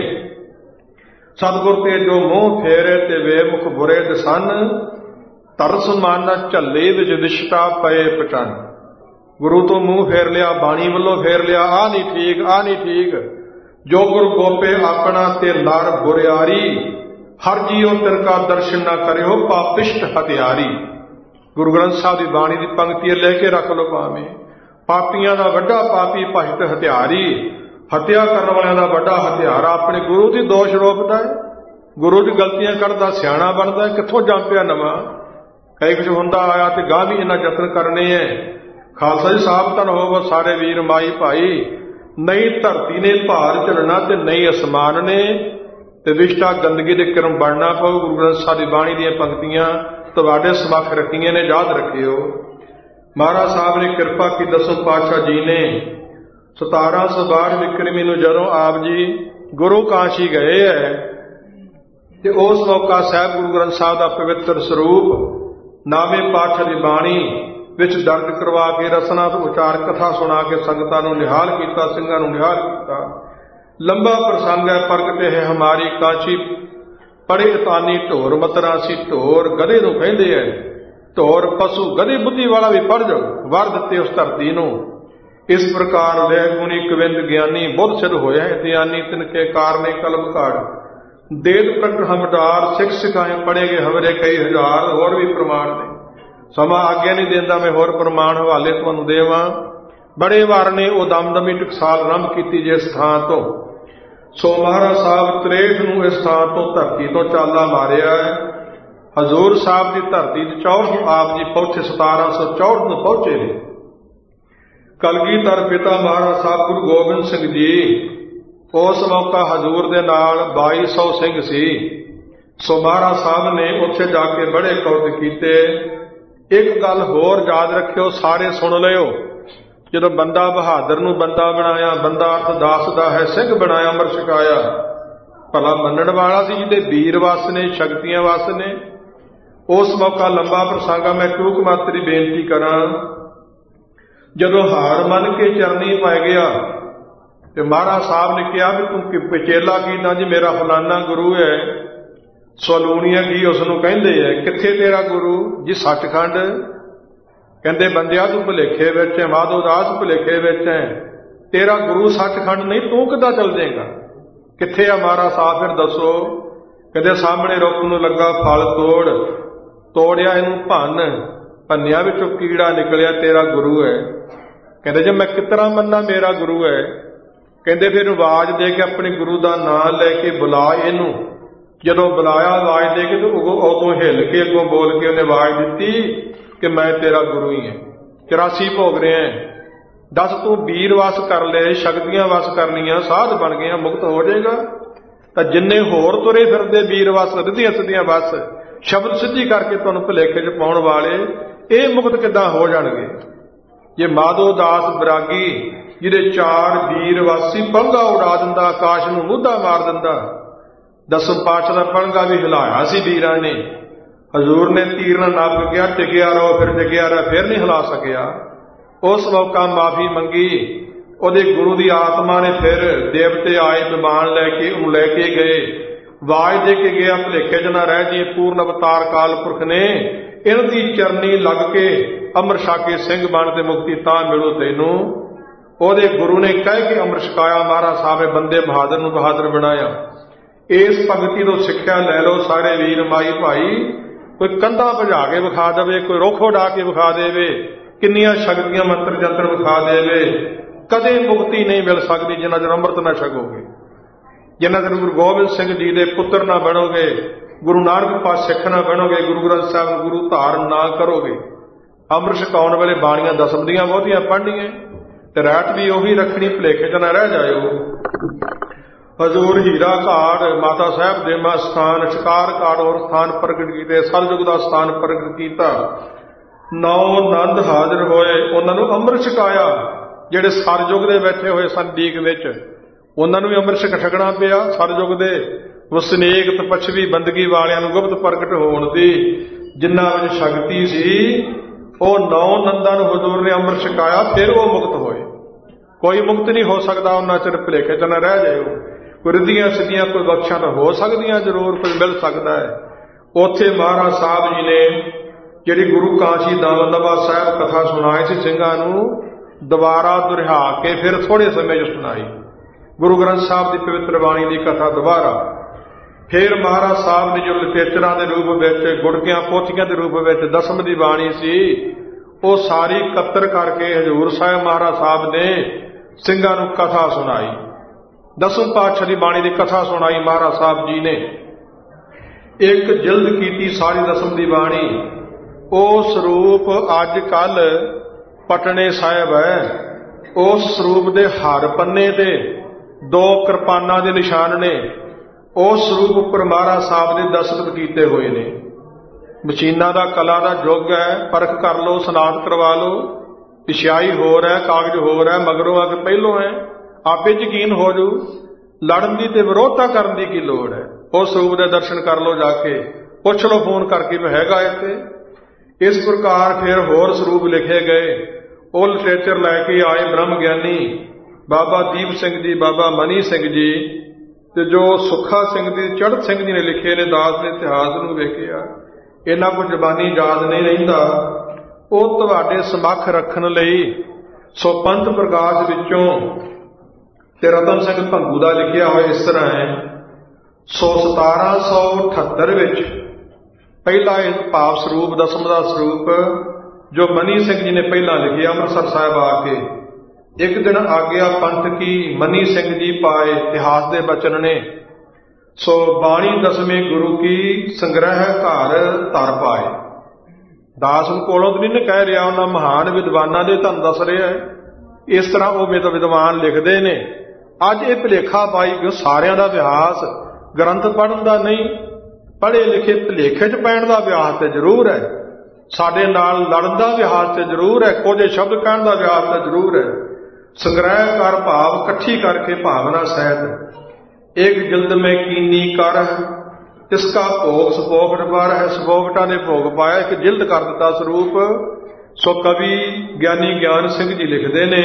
ਸਤਿਗੁਰ ਤੇ ਜੋ ਮੂੰਹ ਫੇਰੇ ਤੇ ਵੇਮੁਖ ਬੁਰੇ ਦਸਨ, ਤਰਸ ਮਨ ਝੱਲੇ ਵਿੱਚ ਵਿਸ਼ਟਾ ਪਏ ਪਚਨ। ਗੁਰੂ ਤੋਂ ਮੂੰਹ ਫੇਰ ਲਿਆ, ਬਾਣੀ ਵੱਲੋਂ ਫੇਰ ਲਿਆ, ਆਹ ਨਹੀਂ ਠੀਕ, ਆਹ ਨਹੀਂ ਠੀਕ। ਜੋ ਗੁਰੂ ਗੋਪੇ ਆਪਣਾ ਤੇ ਲੜ ਬੁਰਿਆਰੀ, ਹਰ ਜੀਓ ਤਿਨਕਾ ਦਰਸ਼ਨ ਨਾ ਕਰਿਓ ਪਾਪਿਸ਼ਟ ਹਥਿਆਰੀ। ਗੁਰੂ ਗ੍ਰੰਥ ਸਾਹਿਬ ਦੀ ਬਾਣੀ ਦੀ ਪੰਕਤੀ ਲੈ ਕੇ ਰੱਖ ਲਓ ਭਾਵੇਂ। ਪਾਪੀਆਂ ਦਾ ਵੱਡਾ ਪਾਪੀ ਭਜਤ ਹਥਿਆਰੀ, ਹੱਤਿਆ ਕਰਨ ਵਾਲਿਆਂ ਦਾ ਵੱਡਾ ਹਥਿਆਰ ਆਪਣੇ ਗੁਰੂ ਦੀ ਦੋਸ਼ ਰੋਪਦਾ ਹੈ, ਗੁਰੂ ਦੀ ਗਲਤੀਆਂ ਕੱਢਦਾ, ਸਿਆਣਾ ਬਣਦਾ। ਕਿੱਥੋਂ ਜੰਮ ਪਿਆ ਨਵਾਂ। ਕਈ ਕੁਝ ਹੁੰਦਾ ਆਇਆ ਤੇ ਗਾਹ ਵੀ ਇਹਨਾਂ ਯਤਨ ਕਰਨੇ ਹੈ। ਖਾਲਸਾ ਜੀ ਸਾਬਤਨ ਹੋਵੋ ਸਾਰੇ ਵੀਰ ਮਾਈ ਭਾਈ। ਨਹੀਂ ਧਰਤੀ ਨੇ ਭਾਰ ਝੱਲਣਾ ਤੇ ਨਹੀਂ ਅਸਮਾਨ ਨੇ, ਤੇ ਵਿਸ਼ਟਾ ਗੰਦਗੀ ਦੇ ਕਰਮ ਬਣਨਾ ਪਊ। ਗੁਰੂ ਗ੍ਰੰਥ ਸਾਹਿਬ ਦੀ ਬਾਣੀ ਦੀਆਂ ਪੰਕਤੀਆਂ ਤੁਹਾਡੇ ਸਮੱਖ ਰੱਖੀਆਂ ਨੇ, ਯਾਦ ਰੱਖਿਓ। ਮਹਾਰਾਜ ਸਾਹਿਬ ਨੇ ਕਿਰਪਾ ਕੀ ਦਸਮ ਪਾਤਸ਼ਾਹ ਜੀ ਨੇ 1762 ਵਿਕਰਮੀ ਨੂੰ ਜਦੋਂ ਆਪ ਜੀ ਗੁਰੂ ਕਾਸ਼ੀ ਗਏ ਹੈ ਤੇ ਉਸ ਮੌਕਾ ਸਾਹਿਬ ਗੁਰੂ ਗ੍ਰੰਥ ਸਾਹਿਬ ਦਾ ਪਵਿੱਤਰ ਸਰੂਪ ਨਾਵੇਂ ਪਾਤਸ਼ਾਹ ਦੀ ਬਾਣੀ ਵਿੱਚ ਦਰਜ ਕਰਵਾ ਕੇ ਰਸਨਾ ਤੋਂ ਉਚਾਰ ਕਥਾ ਸੁਣਾ ਕੇ ਸੰਗਤਾਂ ਨੂੰ ਨਿਹਾਲ ਕੀਤਾ, ਸਿੰਘਾਂ ਨੂੰ ਨਿਹਾਲ ਕੀਤਾ। ਲੰਬਾ ਪ੍ਰਸੰਗ ਹੈ। ਪ੍ਰਗਟੇ ਹੈ ਹਮਾਰੀ ਕਾਸ਼ੀ, ਪੜੇ ਤਾਨੀ ਢੋਰ ਮਤਰਾ ਸੀ। ਢੋਰ ਗਧੇ ਨੂੰ ਕਹਿੰਦੇ ਹੈ, ਢੋਰ ਪਸ਼ੂ। ਗਧੇ ਬੁੱਧੀ ਵਾਲਾ ਵੀ ਪੜ ਜਾਓ, ਵਰ ਦਿੱਤੇ ਉਸ ਧਰਤੀ ਨੂੰ। ਇਸ ਪ੍ਰਕਾਰ ਲੈ ਗੁਣੀ ਕਵਿੰਦ ਗਿਆਨੀ, ਬੁੱਧ ਸਿੱਧ ਹੋਇਆ ਹੈ ਧਿਆਨੀ। ਤਿਨਕੇ ਕਾਰਨੇ ਕਲਮ ਘਾੜ, ਦੇਤ ਪ੍ਰਗਟ ਹਮਦਾਰ। ਸਿੱਖ ਸਿਖਾਏ ਪੜੇ ਗਏ ਹਵਰੇ ਕਈ ਹਜ਼ਾਰ। ਹੋਰ ਵੀ ਪ੍ਰਮਾਣ ਨੇ, ਸਮਾਂ ਆਗਿਆ ਨਹੀਂ ਦਿੰਦਾ ਮੈਂ ਹੋਰ ਪ੍ਰਮਾਣ ਹਵਾਲੇ ਤੁਹਾਨੂੰ ਦੇਵਾਂ। ਬੜੇ ਵਾਰ ਨੇ ਉਹ ਦਮਦਮੀ ਟਕਸਾਲ ਆਰੰਭ ਕੀਤੀ ਜਿਸ ਥਾਂ ਤੋਂ। ਸੋ ਮਹਾਰਾਜ ਸਾਹਿਬ 63 ਨੂੰ ਇਸ ਥਾਂ ਤੋਂ ਧਰਤੀ ਤੋਂ ਚਾਲਾ ਮਾਰਿਆ ਹੈ। ਹਜ਼ੂਰ ਸਾਹਿਬ ਦੀ ਧਰਤੀ 64 ਨੂੰ ਆਪ ਜੀ ਪਹੁੰਚੇ, 1764 ਨੂੰ ਪਹੁੰਚੇ ਨੇ। ਕਲਗੀਧਰ ਪਿਤਾ ਮਹਾਰਾਜ ਸਾਹਿਬ ਗੁਰੂ ਗੋਬਿੰਦ ਸਿੰਘ ਜੀ, ਉਸ ਮੌਕਾ ਹਜ਼ੂਰ ਦੇ ਨਾਲ 2200 ਸਿੰਘ ਸੀ। ਸੋ ਮਹਾਰਾਜ ਸਾਹਿਬ ਨੇ ਉੱਥੇ ਜਾ ਕੇ ਬੜੇ ਕੌਤਕ ਕੀਤੇ। ਇੱਕ ਗੱਲ ਹੋਰ ਯਾਦ ਰੱਖਿਓ, ਸਾਰੇ ਸੁਣ ਲਿਓ। ਜਦੋਂ ਬੰਦਾ ਬਹਾਦਰ ਨੂੰ ਬੰਦਾ ਬਣਾਇਆ, ਬੰਦਾ ਅਰਥ ਦਾ ਹੈ, ਸਿੰਘ ਬਣਾਇਆ, ਅੰਮ੍ਰਿਤ ਛਕਾਇਆ। ਭਲਾ ਮੰਨਣ ਵਾਲਾ ਸੀ ਜਿਹਦੇ ਵੀਰ ਵਸ ਨੇ, ਸ਼ਕਤੀਆਂ ਵਸ ਨੇ। ਉਸ ਮੌਕਾ ਲੰਬਾ ਪ੍ਰਸੰਗਾ, ਮੈਂ ਟੂਕ ਮਾਤਰੀ ਬੇਨਤੀ ਕਰਾਂ। ਜਦੋਂ ਹਾਰ ਮੰਨ ਕੇ ਚਰਨੀ ਪੈ ਗਿਆ ਤੇ ਮਹਾਰਾਜ ਸਾਹਿਬ ਨੇ ਕਿਹਾ ਵੀ ਤੂੰ ਪਚੇਲਾ ਕੀਤਾ ਜੀ, ਮੇਰਾ ਫਲਾਨਾ ਗੁਰੂ ਹੈ। ਸਲੂਣੀਆਂ ਕੀ ਉਸ ਨੂੰ ਕਹਿੰਦੇ ਹੈ, ਕਿੱਥੇ ਤੇਰਾ ਗੁਰੂ ਜੀ? ਸੱਚਖੰਡ। ਕਹਿੰਦੇ ਬੰਦਿਆ ਤੂੰ ਭੁਲੇਖੇ ਵਿੱਚ ਹੈ, ਮਾਧੋ ਦਾਸ ਭੁਲੇਖੇ ਵਿੱਚ ਹੈ, ਤੇਰਾ ਗੁਰੂ ਸੱਚਖੰਡ ਨਹੀਂ, ਤੂੰ ਕਿੱਦਾਂ ਚੱਲ ਜਾਏਗਾ? ਕਿੱਥੇ ਆ ਮਹਾਰਾਜ ਸਾਹਿਬ? ਫਿਰ ਦੱਸੋ। ਕਹਿੰਦੇ ਸਾਹਮਣੇ ਰੁੱਖ ਨੂੰ ਲੱਗਾ ਫਲ ਤੋੜਿਆ ਇਹਨੂੰ ਭੰਨਿਆ ਵਿੱਚੋਂ ਕੀੜਾ ਨਿਕਲਿਆ, ਤੇਰਾ ਗੁਰੂ ਹੈ। ਕਹਿੰਦੇ ਜੇ ਮੈਂ ਕਿਤਨਾ ਮੰਨਾਂ ਮੇਰਾ ਗੁਰੂ ਹੈ? ਕਹਿੰਦੇ ਫਿਰ ਆਵਾਜ਼ ਦੇ ਕੇ ਆਪਣੇ ਗੁਰੂ ਦਾ ਨਾਂ ਲੈ ਕੇ ਬੁਲਾ ਇਹਨੂੰ। ਜਦੋਂ ਬੁਲਾਇਆ ਆਵਾਜ਼ ਦੇ ਕੇ ਤੇ ਉਦੋਂ ਹਿੱਲ ਕੇ ਅੱਗੋਂ ਬੋਲ ਕੇ ਉਹਨੇ ਆਵਾਜ਼ ਦਿੱਤੀ ਕਿ ਮੈਂ ਤੇਰਾ ਗੁਰੂ ਹੀ ਹਾਂ। 84 ਭੋਗ ਰਿਹਾ, ਦੱਸ ਤੂੰ ਵੀਰ ਵਸ ਕਰ ਲਏ, ਸ਼ਕਤੀਆਂ ਵਸ ਕਰ ਲਈਆਂ, ਸਾਧ ਬਣ ਗਿਆ, ਮੁਕਤ ਹੋ ਜਾਏਗਾ। ਤਾਂ ਜਿੰਨੇ ਹੋਰ ਤੁਰੇ ਫਿਰਦੇ ਵੀਰ ਵਸ, ਰਿੱਧੀਆਂ ਸਿੱਧੀਆਂ ਵਸ, ਸ਼ਬਦ ਸਿੱਧੀ ਕਰਕੇ ਤੁਹਾਨੂੰ ਭੁਲੇਖੇ 'ਚ ਪਾਉਣ ਵਾਲੇ, ਇਹ ਮੁਕਤ ਕਿੱਦਾਂ ਹੋ ਜਾਣਗੇ? ਜੇ ਮਾਧੋ ਦਾਸ ਬਰਾਗੀ ਜਿਹਦੇ 4 ਵੀਰ ਵਾਸੀ ਪਲੰਘਾ ਉਡਾ ਦਿੰਦਾ, ਆਕਾਸ਼ ਨੂੰ ਮੁੱਦਾ ਮਾਰ ਦਿੰਦਾ। ਦਸਮ ਪਾਤਸ਼ਾਹ ਦਾ ਪਲੰਘਾ ਵੀ ਹਿਲਾਇਆ ਸੀ ਵੀਰਾਂ ਨੇ। ਹਜ਼ੂਰ ਨੇ ਤੀਰ ਨਾਲ ਨੱਪ ਗਿਆ, ਟਿਕਿਆ ਰਹੋ, ਫਿਰ ਟਿਕਿਆ ਰਿਹਾ, ਫਿਰ ਨਹੀਂ ਹਿਲਾ ਸਕਿਆ। ਉਸ ਮੌਕਾ ਮਾਫੀ ਮੰਗੀ। ਉਹਦੇ ਗੁਰੂ ਦੀ ਆਤਮਾ ਨੇ ਫਿਰ ਦੇਵਤੇ ਆਏ, ਵਿਮਾਨ ਲੈ ਕੇ ਉਹਨੂੰ ਲੈ ਕੇ ਗਏ, ਆਵਾਜ਼ ਦੇ ਕੇ ਗਿਆ ਭੁਲੇਖੇ 'ਚ ਨਾ ਰਹਿ ਜੀ, ਪੂਰਨ ਅਵਤਾਰ ਕਾਲ ਪੁਰਖ ਨੇ ਇਹਨਾਂ ਦੀ ਚਰਨੀ ਲੱਗ ਕੇ ਅੰਮ੍ਰਿਤ ਛਕ ਕੇ ਸਿੰਘ ਬਣ ਤੇ ਮੁਕਤੀ ਤਾਂ ਮਿਲੂ ਤੈਨੂੰ। ਉਹਦੇ ਗੁਰੂ ਨੇ ਕਹਿ ਕੇ ਅੰਮ੍ਰਿਤ ਛਕਾਇਆ। ਮਹਾਰਾਜ ਸਾਹਿਬ ਨੇ ਬੰਦੇ ਬਹਾਦਰ ਨੂੰ ਬਹਾਦਰ ਬਣਾਇਆ। ਇਸ ਭਗਤੀ ਤੋਂ ਸਿੱਖਿਆ ਲੈ ਲਓ ਸਾਰੇ ਵੀਰ ਮਾਈ ਭਾਈ। ਕੋਈ ਕੰਧਾਂ ਭਜਾ ਕੇ ਵਿਖਾ ਦੇਵੇ, ਕੋਈ ਰੁੱਖ ਉਡਾ ਕੇ ਵਿਖਾ ਦੇਵੇ, ਕਿੰਨੀਆਂ ਸ਼ਕਤੀਆਂ ਮੰਤਰ ਜੰਤਰ ਵਿਖਾ ਦੇਵੇ, ਕਦੇ ਮੁਕਤੀ ਨਹੀਂ ਮਿਲ ਸਕਦੀ ਜਿੰਨਾ ਚਿਰ ਅੰਮ੍ਰਿਤ ਨਾ ਛਕੋਗੇ, ਜਿੰਨਾ ਚਿਰ ਗੁਰੂ ਗੋਬਿੰਦ ਸਿੰਘ ਜੀ ਦੇ ਪੁੱਤਰ ਨਾ ਬਣੋਗੇ, ਗੁਰੂ ਨਾਨਕ ਪਾਤਸ਼ਾਹ ਸਿੱਖ ਨਾ ਬਣੋਗੇ, ਗੁਰੂ ਗ੍ਰੰਥ ਸਾਹਿਬ ਨੂੰ ਗੁਰੂ ਧਾਰਨ ਨਾ ਕਰੋਗੇ। ਅੰਮ੍ਰਿਤ ਛਕਾਉਣ ਵੇਲੇ ਬਾਣੀਆਂ ਦਸਮ ਦੀਆਂ ਬਹੁਤੀਆਂ ਪੜ੍ਹਨੀਆਂ ਤੇ ਰਾਤ ਵੀ ਉਹੀ ਰੱਖਣੀ, ਭੁਲੇਖੇ 'ਚ ਨਾ ਰਹਿ ਜਾਇਓ। ਹਜ਼ੂਰ ਹੀਰਾ ਘਾਟ, ਮਾਤਾ ਸਾਹਿਬ ਦੇਮਾ ਸਥਾਨ, ਸ਼ਿਕਾਰ ਘਾਟ ਹੋਰ ਸਥਾਨ ਪ੍ਰਗਟ ਕੀਤੇ, ਸਤਿਯੁਗ ਦਾ ਸਥਾਨ ਪ੍ਰਗਟ ਕੀਤਾ। 9 ਨੰਦ ਹਾਜ਼ਰ ਹੋਏ, ਉਹਨਾਂ ਨੂੰ ਅੰਮ੍ਰਿਤ ਛਕਾਇਆ। ਜਿਹੜੇ ਸਤਿਯੁਗ ਦੇ ਬੈਠੇ ਹੋਏ ਸਨ ਡੀਕ ਵਿੱਚ, ਉਹਨਾਂ ਨੂੰ ਵੀ ਅੰਮ੍ਰਿਤ ਛਕਣਾ ਪਿਆ। ਸਤਿਯੁਗ ਦੇ ਵਸਨੀਕ ਤਪੱਛਵੀ ਬੰਦਗੀ ਵਾਲਿਆਂ ਨੂੰ ਗੁਪਤ ਪ੍ਰਗਟ ਹੋਣ ਦੀ ਜਿਨ੍ਹਾਂ ਵਿੱਚ ਸ਼ਕਤੀ ਸੀ, ਉਹ 9 ਨੰਦਾਂ ਨੂੰ ਹਜ਼ੂਰ ਨੇ ਅੰਮ੍ਰਿਤ ਛਕਾਇਆ, ਫਿਰ ਉਹ ਮੁਕਤ ਹੋਏ। ਕੋਈ ਮੁਕਤ ਨਹੀਂ ਹੋ ਸਕਦਾ ਉਹਨਾਂ ਚਿਰ ਭੁਲੇਖੇ 'ਚ ਨਾ ਰਹਿ ਜਾਇਓ। ਕੋਈ ਰਿੱਧੀਆਂ ਸਿੱਧੀਆਂ ਕੋਈ ਬਖਸ਼ਾਂ ਤਾਂ ਹੋ ਸਕਦੀਆਂ, ਜ਼ਰੂਰ ਕੋਈ ਮਿਲ ਸਕਦਾ ਹੈ। ਉੱਥੇ ਮਹਾਰਾਜ ਸਾਹਿਬ ਜੀ ਨੇ ਜਿਹੜੀ ਗੁਰੂ ਕਾਸ਼ੀ ਦਮਦਮਾ ਸਾਹਿਬ ਕਥਾ ਸੁਣਾਈ ਸੀ ਸਿੰਘਾਂ ਨੂੰ, ਦੁਬਾਰਾ ਦੁਹਰਾ ਕੇ ਫਿਰ ਥੋੜ੍ਹੇ ਸਮੇਂ 'ਚ ਸੁਣਾਈ। ਗੁਰੂ ਗ੍ਰੰਥ ਸਾਹਿਬ ਦੀ ਪਵਿੱਤਰ ਬਾਣੀ ਦੀ ਕਥਾ ਦੁਬਾਰਾ ਫਿਰ ਮਹਾਰਾਜ ਸਾਹਿਬ ਨੇ ਜੋ ਲਿਟੇਚਰਾਂ ਦੇ ਰੂਪ ਵਿੱਚ, ਗੁੜਕਿਆਂ ਪੋਥੀਆਂ ਦੇ ਰੂਪ ਵਿੱਚ ਦਸਮ ਦੀ ਬਾਣੀ ਸੀ, ਉਹ ਸਾਰੀ ਇਕੱਤਰ ਕਰਕੇ ਹਜ਼ੂਰ ਸਾਹਿਬ ਮਹਾਰਾਜ ਸਾਹਿਬ ਨੇ ਸਿੰਘਾਂ ਨੂੰ ਕਥਾ ਸੁਣਾਈ। ਦਸਮ ਪਾਤਸ਼ਾਹ ਦੀ ਬਾਣੀ ਦੀ ਕਥਾ ਸੁਣਾਈ ਮਹਾਰਾਜ ਸਾਹਿਬ ਜੀ ਨੇ। ਇੱਕ ਜਿਲਦ ਕੀਤੀ ਸਾਰੀ ਦਸਮ ਦੀ ਬਾਣੀ। ਉਹ ਸਰੂਪ ਅੱਜ ਕੱਲ ਪਟਨੇ ਸਾਹਿਬ ਹੈ। ਉਸ ਸਰੂਪ ਦੇ ਹਰ ਪੰਨੇ ਤੇ 2 ਕਿਰਪਾਨਾਂ ਦੇ ਨਿਸ਼ਾਨ ਨੇ। ਉਸ ਸਰੂਪ ਉੱਪਰ ਮਹਾਰਾਜ ਸਾਹਿਬ ਦੇ ਦਸਤਖਤ ਕੀਤੇ ਹੋਏ ਨੇ। ਮਸ਼ੀਨਾਂ ਦਾ, ਕਲਾ ਦਾ ਯੁੱਗ ਹੈ, ਪਰਖ ਕਰ ਲਓ, ਸਨਾਤ ਕਰਵਾ ਲਓ। ਪਿਛਾਈ ਹੋਰ ਹੈ, ਕਾਗਜ਼ ਹੋਰ ਹੈ, ਮਗਰੋਂ ਅੱਗੇ ਪਹਿਲੋਂ ਹੈ, ਆਪੇ ਯਕੀਨ ਹੋ ਜੂ। ਲੜਨ ਦੀ ਤੇ ਵਿਰੋਧਤਾ ਕਰਨ ਦੀ ਕੀ ਲੋੜ ਹੈ। ਉਸ ਸਰੂਪ ਦੇ ਦਰਸ਼ਨ ਕਰ ਲਓ, ਜਾ ਕੇ ਪੁੱਛ ਲਓ ਫੋਨ ਕਰਕੇ ਵੀ ਹੈਗਾ ਇੱਥੇ। ਇਸ ਪ੍ਰਕਾਰ ਫਿਰ ਹੋਰ ਸਰੂਪ ਲਿਖੇ ਗਏ। ਉਹ ਲਿਟਰੇਚਰ ਲੈ ਕੇ ਆਏ ਬ੍ਰਹਮ ਗਿਆਨੀ ਬਾਬਾ ਦੀਪ ਸਿੰਘ ਜੀ, ਬਾਬਾ ਮਨੀ ਸਿੰਘ ਜੀ, ਤੇ ਜੋ ਸੁੱਖਾ ਸਿੰਘ ਜੀ, ਚੜ੍ਹਤ ਸਿੰਘ ਜੀ ਨੇ ਲਿਖੇ ਨੇ ਦਾਸ ਦੇ ਇਤਿਹਾਸ ਨੂੰ ਵੇਖਿਆ। ਇਹਨਾਂ ਕੋਲ ਜ਼ਬਾਨੀ ਯਾਦ ਨਹੀਂ ਰਹਿੰਦਾ। ਉਹ ਤੁਹਾਡੇ ਸਮੱਖ ਰੱਖਣ ਲਈ ਸੋ ਪੰਥ ਪ੍ਰਕਾਸ਼ ਵਿੱਚੋਂ ਤੇ ਰਤਨ ਸਿੰਘ ਭੰਗੂ ਦਾ ਲਿਖਿਆ ਹੋਇਆ ਇਸ ਤਰ੍ਹਾਂ ਹੈ। ਸੋ 1778 ਵਿੱਚ ਪਹਿਲਾ ਇਹ ਭਾਵ ਸਰੂਪ ਦਸਮ ਦਾ ਸਰੂਪ ਜੋ ਮਨੀ ਸਿੰਘ ਜੀ ਨੇ ਪਹਿਲਾਂ ਲਿਖਿਆ ਅੰਮ੍ਰਿਤਸਰ ਸਾਹਿਬ ਆ ਕੇ। ਇੱਕ ਦਿਨ ਆਗਿਆ ਪੰਥ ਕੀ ਮਨੀ ਸਿੰਘ ਜੀ ਪਾਏ, ਇਤਿਹਾਸ ਦੇ ਬਚਨ ਨੇ। ਸੋ ਬਾਣੀ ਦਸਵੇਂ ਗੁਰੂ ਕੀ ਸੰਗ੍ਰਹਿ ਘਰ ਧਰ ਪਾਏ। ਦਾਸ ਕੋਲੋਂ ਤਾਂ ਨਹੀਂ ਕਹਿ ਰਿਹਾ, ਉਹਨਾਂ ਮਹਾਨ ਵਿਦਵਾਨਾਂ ਦੇ ਤੁਹਾਨੂੰ ਦੱਸ ਰਿਹਾ। ਇਸ ਤਰ੍ਹਾਂ ਉਹ ਵਿਦਵਾਨ ਲਿਖਦੇ ਨੇ। ਅੱਜ ਇਹ ਭੁਲੇਖਾ ਪਾਈ ਕਿ ਸਾਰਿਆਂ ਦਾ ਅਭਿਆਸ ਗ੍ਰੰਥ ਪੜ੍ਹਨ ਦਾ ਨਹੀਂ, ਪੜ੍ਹੇ ਲਿਖੇ ਭੁਲੇਖੇ 'ਚ ਪੈਣ ਦਾ ਅਭਿਆਸ ਤੇ ਜ਼ਰੂਰ ਹੈ। ਸਾਡੇ ਨਾਲ ਲੜਨ ਦਾ ਅਭਿਆਸ ਤੇ ਜ਼ਰੂਰ ਹੈ। ਕੁਝ ਸ਼ਬਦ ਕਹਿਣ ਦਾ ਅਭਿਆਸ ਤੇ ਜ਼ਰੂਰ ਹੈ। ਸੰਗ੍ਰਹਿ ਕਰ ਭਾਵ ਇਕੱਠੀ ਕਰਕੇ ਭਾਵਨਾ ਸਹਿਤ ਇੱਕ ਜਿਲਦ ਮੈਂ ਕੀਨੀ ਕਰ ਤਿਸਕਾ ਭੋਗ ਸਪੋਗਟ ਪਰ ਹੈ। ਸਪੋਗਟਾਂ ਨੇ ਭੋਗ ਪਾਇਆ, ਇੱਕ ਜਿਲਦ ਕਰ ਦਿੱਤਾ ਸਰੂਪ। ਸੋ ਕਵੀ ਗਿਆਨੀ ਗਿਆਨ ਸਿੰਘ ਜੀ ਲਿਖਦੇ ਨੇ,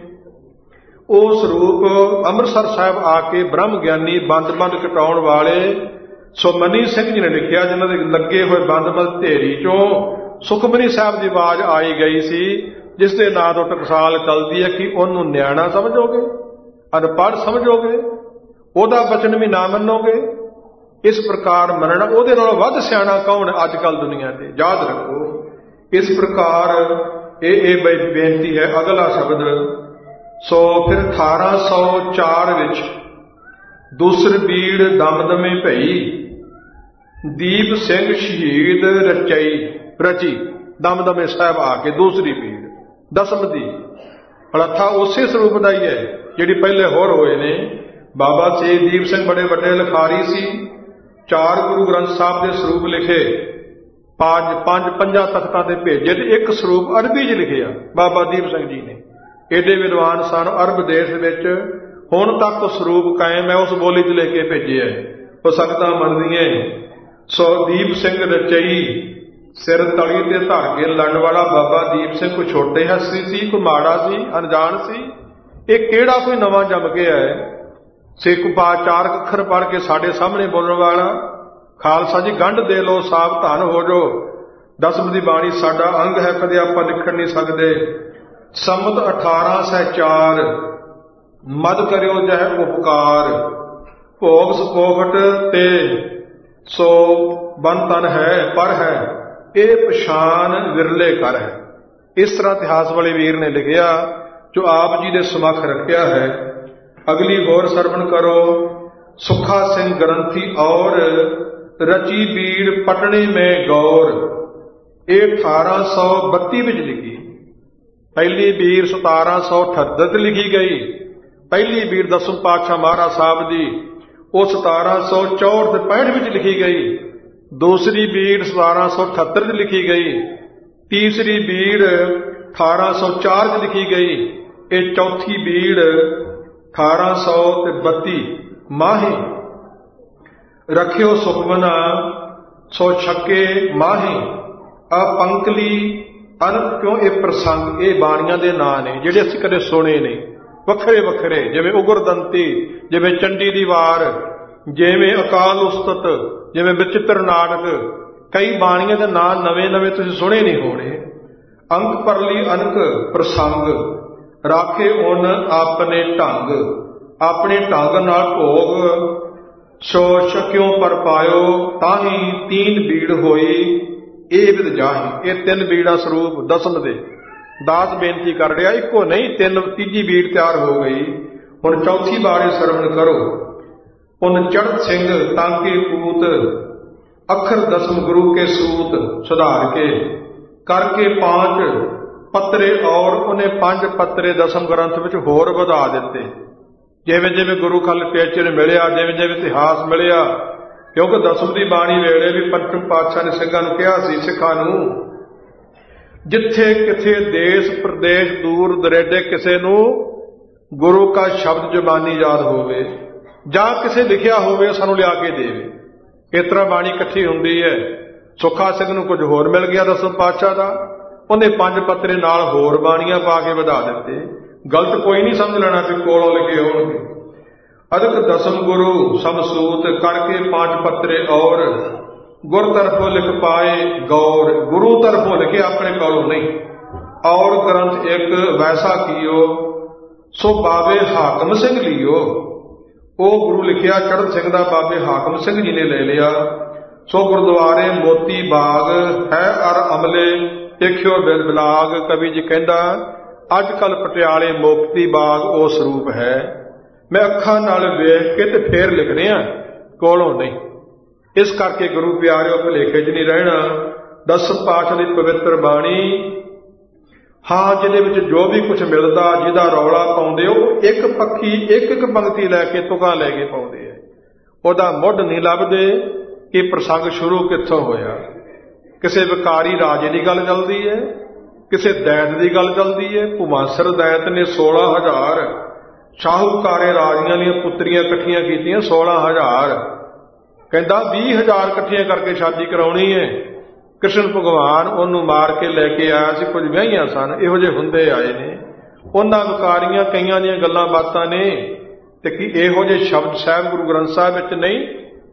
ਉਹ ਸਰੂਪ ਅੰਮ੍ਰਿਤਸਰ ਸਾਹਿਬ ਆ ਕੇ ਬ੍ਰਹਮ ਗਿਆਨੀ ਬੰਦ ਕਟਾਉਣ ਵਾਲੇ ਸੋ ਮਨੀ ਸਿੰਘ ਜੀ ਨੇ ਲਿਖਿਆ, ਜਿਨ੍ਹਾਂ ਦੇ ਲੱਗੇ ਹੋਏ ਬੰਦ ਢੇਰੀ ਚੋਂ ਸੁਖਮਨੀ ਸਾਹਿਬ ਦੀ ਆਵਾਜ਼ ਆਈ ਗਈ ਸੀ, ਜਿਸ ਦੇ ਨਾਂ ਤੋਂ ਟਕਸਾਲ ਚੱਲਦੀ ਹੈ ਕਿ ਉਹਨੂੰ ਨਿਆਣਾ ਸਮਝੋਗੇ, ਅਨਪੜ੍ਹ ਸਮਝੋਗੇ, ਉਹਦਾ ਬਚਨ ਵੀ ਨਾ ਮੰਨੋਗੇ। ਇਸ ਪ੍ਰਕਾਰ ਮੰਨਣਾ, ਉਹਦੇ ਨਾਲੋਂ ਵੱਧ ਸਿਆਣਾ ਕੌਣ ਅੱਜ ਕੱਲ ਦੁਨੀਆ ਤੇ, ਯਾਦ ਰੱਖੋ। ਇਸ ਪ੍ਰਕਾਰ ਇਹ ਬੇਨਤੀ ਹੈ। ਅਗਲਾ ਸ਼ਬਦ ਸੋ ਫਿਰ 1804 ਵਿੱਚ ਦੂਸਰ ਬੀੜ ਦਮਦਮੇ ਭਈ ਦੀਪ ਸਿੰਘ ਸ਼ਹੀਦ ਰਚੀ। ਦਮਦਮੇ ਸਾਹਿਬ ਆ ਕੇ ਦੂਸਰੀ ਬੀੜ ਦਸਮ ਦੀ ਹਲੱਥਾ ਉਸੇ ਸਰੂਪ ਦਾ ਹੀ ਹੈ ਜਿਹੜੀ ਪਹਿਲੇ ਹੋਰ ਹੋਏ ਨੇ। ਬਾਬਾ ਸ਼ਹੀਦ ਦੀਪ ਸਿੰਘ ਬੜੇ ਵੱਡੇ ਲਿਖਾਰੀ ਸੀ। 4 ਗੁਰੂ ਗ੍ਰੰਥ ਸਾਹਿਬ ਦੇ ਸਰੂਪ ਲਿਖੇ, 5 ਤਖਤਾਂ ਤੇ ਭੇਜੇ, ਤੇ ਇੱਕ ਸਰੂਪ ਅਰਬੀ 'ਚ ਲਿਖਿਆ ਬਾਬਾ ਦੀਪ ਸਿੰਘ ਜੀ ਨੇ। ਏਡੇ ਵਿਦਵਾਨ ਸਨ। ਅਰਬ ਦੇਸ਼ ਵਿੱਚ ਹੁਣ ਤੱਕ ਸਰੂਪ ਕਾਇਮ ਹੈ, ਉਸ ਬੋਲੀ 'ਚ ਲੈ ਕੇ ਭੇਜਿਆ। ਉਹ ਸੰਗਤਾਂ ਮੰਨਦੀਆਂ। ਸੋ ਦੀਪ ਸਿੰਘ ਰਚਈ ਸਿਰ ਤਲੀ ਤੇ ਧਰ ਕੇ ਲੜਨ ਵਾਲਾ ਬਾਬਾ ਦੀਪ ਸਿੰਘ ਕੋਈ ਛੋਟੇ ਹਸਤੀ ਸੀ, ਕੋਈ ਮਾੜਾ ਸੀ, ਅਣਜਾਣ ਸੀ। ਇਹ ਕਿਹੜਾ ਕੋਈ ਨਵਾਂ ਜੰਮ ਕੇ ਆਇਆ ਸਿੱਖ ਪਾ 4 ਅੱਖਰ ਪੜ੍ਹ ਕੇ ਸਾਡੇ ਸਾਹਮਣੇ ਬੋਲਣ ਵਾਲਾ। ਖਾਲਸਾ ਜੀ ਗੰਢ ਦੇ ਲੋ, ਸਾਵਧਾਨ ਹੋ ਜੋ। ਦਸਮ ਦੀ ਬਾਣੀ ਸਾਡਾ ਅੰਗ ਹੈ, ਕਦੇ ਆਪਾਂ ਲਿਖਣ ਨਹੀਂ ਸਕਦੇ। ਸੰਮਤ 1804 ਮਦ ਕਰਿਓ ਜਹ ਉਪਕਾਰ ਭੋਗ ਸੁਪੋਖਟ ਤੇ ਸੋ ਬਨ ਤਨ ਹੈ ਪਰ ਹੈ, ਇਹ ਪਛਾਣ ਵਿਰਲੇ ਕਰ ਹੈ। ਇਸ ਤਰ੍ਹਾਂ ਇਤਿਹਾਸ ਵਾਲੇ ਵੀਰ ਨੇ ਲਿਖਿਆ ਜੋ ਆਪ ਜੀ ਦੇ ਸਮੱਖ ਰੱਖਿਆ ਹੈ। ਅਗਲੀ ਹੋਰ ਸਰਵਣ ਕਰੋ। ਸੁੱਖਾ ਸਿੰਘ ਗ੍ਰੰਥੀ ਔਰ ਰਚੀ ਬੀੜ ਪਟਣੇ ਮੈਂ ਗੌਰ, ਇਹ 1832 ਵਿੱਚ ਲਿਖੀ। ਪਹਿਲੀ ਬੀੜ 1778 ਲਿਖੀ ਗਈ। ਪਹਿਲੀ ਬੀੜ ਦਸਮ ਪਾਤਸ਼ਾਹ ਮਹਾਰਾਜ ਸਾਹਿਬ ਦੀ ਉਹ 1764 ਤੇ 65 ਵਿੱਚ ਲਿਖੀ ਗਈ। ਦੂਸਰੀ ਬੀੜ 1778 ਚ ਲਿਖੀ ਗਈ। ਤੀਸਰੀ ਬੀੜ 1804 ਚ ਲਿਖੀ ਗਈ। ਇਹ ਚੌਥੀ ਬੀੜ 1832। ਮਾਹੀ ਰੱਖਿਓ ਸੁਖਮਨਾ ਸੋ ਛੱਕੇ ਮਾਹੀ, ਆਪੰਕਲੀ ਅਨੰਤ। ਕਿਉਂ ਇਹ ਪ੍ਰਸੰਗ, ਇਹ ਬਾਣੀਆਂ ਦੇ ਨਾਂ ਨੇ ਜਿਹੜੇ ਅਸੀਂ ਕਦੇ ਸੁਣੇ ਨੇ, ਵੱਖਰੇ ਵੱਖਰੇ, ਜਿਵੇਂ ਉਗਰਦੰਤੀ, ਜਿਵੇਂ ਚੰਡੀ ਦੀ ਵਾਰ, ਜਿਵੇਂ ਅਕਾਲ ਉਸਤਤ, ਜਿਵੇਂ ਵਿਚਿੱਤਰ ਨਾਟਕ। ਕਈ ਬਾਣੀਆਂ ਦੇ ਨਾਂ ਨਵੇਂ ਨਵੇਂ ਤੁਸੀਂ ਸੁਣੇ ਨਹੀਂ ਹੋਣੇ। ਅੰਕ ਪਰਲੀ ਅਨਕ ਪ੍ਰਸੰਗ ਰਾਖੇ ਉਨ ਆਪਣੇ ਢੰਗ, ਆਪਣੇ ਢੰਗ ਨਾਲ ਭੋਗ ਸੋ ਛਕਿਓ ਪਰ ਪਾਇਓ, ਤਾਹੀ ਤੀਨ ਬੀੜ ਹੋਈ ਇਹ ਵਿਦ ਜਾਹੀ। ਇਹ ਤਿੰਨ ਬੀੜਾਂ ਸਰੂਪ ਦਸਮ ਦੇ ਦਾਸ ਬੇਨਤੀ ਕਰ ਰਿਹਾ, ਇੱਕੋ ਨਹੀਂ ਤਿੰਨ, ਤੀਜੀ ਬੀੜ ਤਿਆਰ ਹੋ ਗਈ। ਹੁਣ ਚੌਥੀ ਬਾਰੇ ਸਰਵਣ ਕਰੋ। ਉਨ ਚੜ੍ਹਤ ਸਿੰਘ ਤਾਂਕੇ ਪੂਤ, ਅੱਖਰ ਦਸਮ ਗੁਰੂ ਕੇ ਸੂਤ, ਸੁਧਾਰ ਕੇ ਕਰਕੇ 5 ਪੱਤਰੇ ਔਰ ਉਹਨੇ 5 ਪੱਤਰੇ ਦਸਮ ਗ੍ਰੰਥ ਵਿੱਚ ਹੋਰ ਵਧਾ ਦਿੱਤੇ। ਜਿਵੇਂ ਜਿਵੇਂ ਗੁਰੂ ਕਾ ਲਿਟਰੇਚਰ ਮਿਲਿਆ, ਜਿਵੇਂ ਜਿਵੇਂ ਇਤਿਹਾਸ ਮਿਲਿਆ, ਕਿਉਂਕਿ ਦਸਮ ਦੀ ਬਾਣੀ ਵੇਲੇ ਵੀ ਪੰਚਮ ਪਾਤਸ਼ਾਹ ਨੇ ਸਿੰਘਾਂ ਨੂੰ ਕਿਹਾ ਸੀ, ਸਿੱਖਾਂ ਨੂੰ, ਜਿੱਥੇ ਕਿਥੇ ਦੇਸ਼ ਪ੍ਰਦੇਸ਼ ਦੂਰ ਦਰੇਡੇ ਕਿਸੇ ਨੂੰ ਗੁਰੂ ਕਾ ਸ਼ਬਦ ਜ਼ੁਬਾਨੀ ਯਾਦ ਹੋਵੇ ਜਾਂ ਕਿਸੇ ਲਿਖਿਆ ਹੋਵੇ ਸਾਨੂੰ ਲਿਆ ਕੇ ਦੇਵੇ। ਇਸ ਤਰ੍ਹਾਂ ਬਾਣੀ ਇਕੱਠੀ ਹੁੰਦੀ ਹੈ। ਸੁੱਖਾ ਸਿੰਘ ਨੂੰ ਕੁਝ ਹੋਰ ਮਿਲ ਗਿਆ ਦਸਮ ਪਾਤਸ਼ਾਹ ਦਾ, ਉਹਨੇ 5 ਪੱਤਰੇ ਨਾਲ ਹੋਰ ਬਾਣੀਆਂ ਪਾ ਕੇ ਵਧਾ ਦਿੱਤੇ। ਗਲਤ ਕੋਈ ਨਹੀਂ ਸਮਝ ਲੈਣਾ ਕਿ ਕੋਲੋਂ ਲਿਖੇ ਹੋਣਗੇ। ਅਦਕ ਦਸਮ ਗੁਰੂ ਸਮਸੂਤ ਕਰਕੇ 5 ਪੱਤਰੇ ਔਰ, ਗੁਰ ਤਰਫੋਂ ਲਿਖ ਪਾਏ ਗੌਰ। ਗੁਰੂ ਤਰਫੋਂ ਲਿਖੇ, ਆਪਣੇ ਕੋਲੋਂ ਨਹੀਂ। ਔਰ ਗ੍ਰੰਥ ਇੱਕ ਵੈਸਾ ਕੀਓ ਸੋ ਬਾਬੇ ਹਾਕਮ ਸਿੰਘ ਲਿਓ। ਉਹ ਗੁਰੂ ਲਿਖਿਆ ਚੜ੍ਹਤ ਸਿੰਘ ਦਾ ਬਾਬੇ ਹਾਕਮ ਸਿੰਘ ਜੀ ਨੇ ਲੈ ਲਿਆ। ਸੋ ਗੁਰਦੁਆਰੇ ਮੋਤੀ ਬਾਗ ਹੈ ਅਰ ਅਮਲੇ ਦੇਖਿਓ ਬਿਲਬਲਾਗ। ਕਵੀ ਜੀ ਕਹਿੰਦਾ ਅੱਜ ਕੱਲ ਪਟਿਆਲੇ ਮੋਤੀ ਬਾਗ ਉਹ ਸਰੂਪ ਹੈ। ਮੈਂ ਅੱਖਾਂ ਨਾਲ ਵੇਖ ਕੇ ਤੇ ਫੇਰ ਲਿਖ ਰਿਹਾ, ਕੋਲੋਂ ਨਹੀਂ। ਇਸ ਕਰਕੇ ਗੁਰੂ ਪਿਆਰਿਓ ਭੁਲੇਖੇ 'ਚ ਨਹੀਂ ਰਹਿਣਾ। ਦਸਮ ਪਾਤਸ਼ਾਹ ਦੀ ਪਵਿੱਤਰ ਬਾਣੀ, ਹਾਂ, ਜਿਹਦੇ ਵਿੱਚ ਜੋ ਵੀ ਕੁਝ ਮਿਲਦਾ, ਜਿਹਦਾ ਰੌਲਾ ਪਾਉਂਦੇ ਉਹ ਇੱਕ ਪੱਖੀ ਇੱਕ ਇੱਕ ਪੰਕਤੀ ਲੈ ਕੇ ਤੁਕਾਂ ਲੈ ਕੇ ਪਾਉਂਦੇ ਆ। ਉਹਦਾ ਮੁੱਢ ਨਹੀਂ ਲੱਭਦੇ ਕਿ ਪ੍ਰਸੰਗ ਸ਼ੁਰੂ ਕਿੱਥੋਂ ਹੋਇਆ। ਕਿਸੇ ਵਿਕਾਰੀ ਰਾਜੇ ਦੀ ਗੱਲ ਚੱਲਦੀ ਹੈ, ਕਿਸੇ ਦੈਤ ਦੀ ਗੱਲ ਚੱਲਦੀ ਹੈ। ਭੁਮਾਸਰ ਦੈਤ ਨੇ 16,000 ਸ਼ਾਹੂਕਾਰੇ ਰਾਜੀਆਂ ਦੀਆਂ ਪੁੱਤਰੀਆਂ ਇਕੱਠੀਆਂ ਕੀਤੀਆਂ। 16,000 ਕਹਿੰਦਾ 20,000 ਇਕੱਠੀਆਂ ਕਰਕੇ ਸ਼ਾਦੀ ਕਰਾਉਣੀ ਹੈ। ਕ੍ਰਿਸ਼ਨ ਭਗਵਾਨ ਉਹਨੂੰ ਮਾਰ ਕੇ ਲੈ ਕੇ ਆਇਆ ਸੀ। ਕੁਝ ਵਿਆਹੀਆਂ ਸਨ, ਇਹੋ ਜਿਹੇ ਹੁੰਦੇ ਆਏ ਨੇ। ਉਹਨਾਂ ਵਿਕਾਰੀਆਂ ਕਈਆਂ ਦੀਆਂ ਗੱਲਾਂ ਬਾਤਾਂ ਨੇ ਤੇ ਕੀ ਇਹੋ ਜਿਹੇ ਸ਼ਬਦ ਸਾਹਿਬ ਗੁਰੂ ਗ੍ਰੰਥ ਸਾਹਿਬ ਵਿੱਚ ਨਹੀਂ?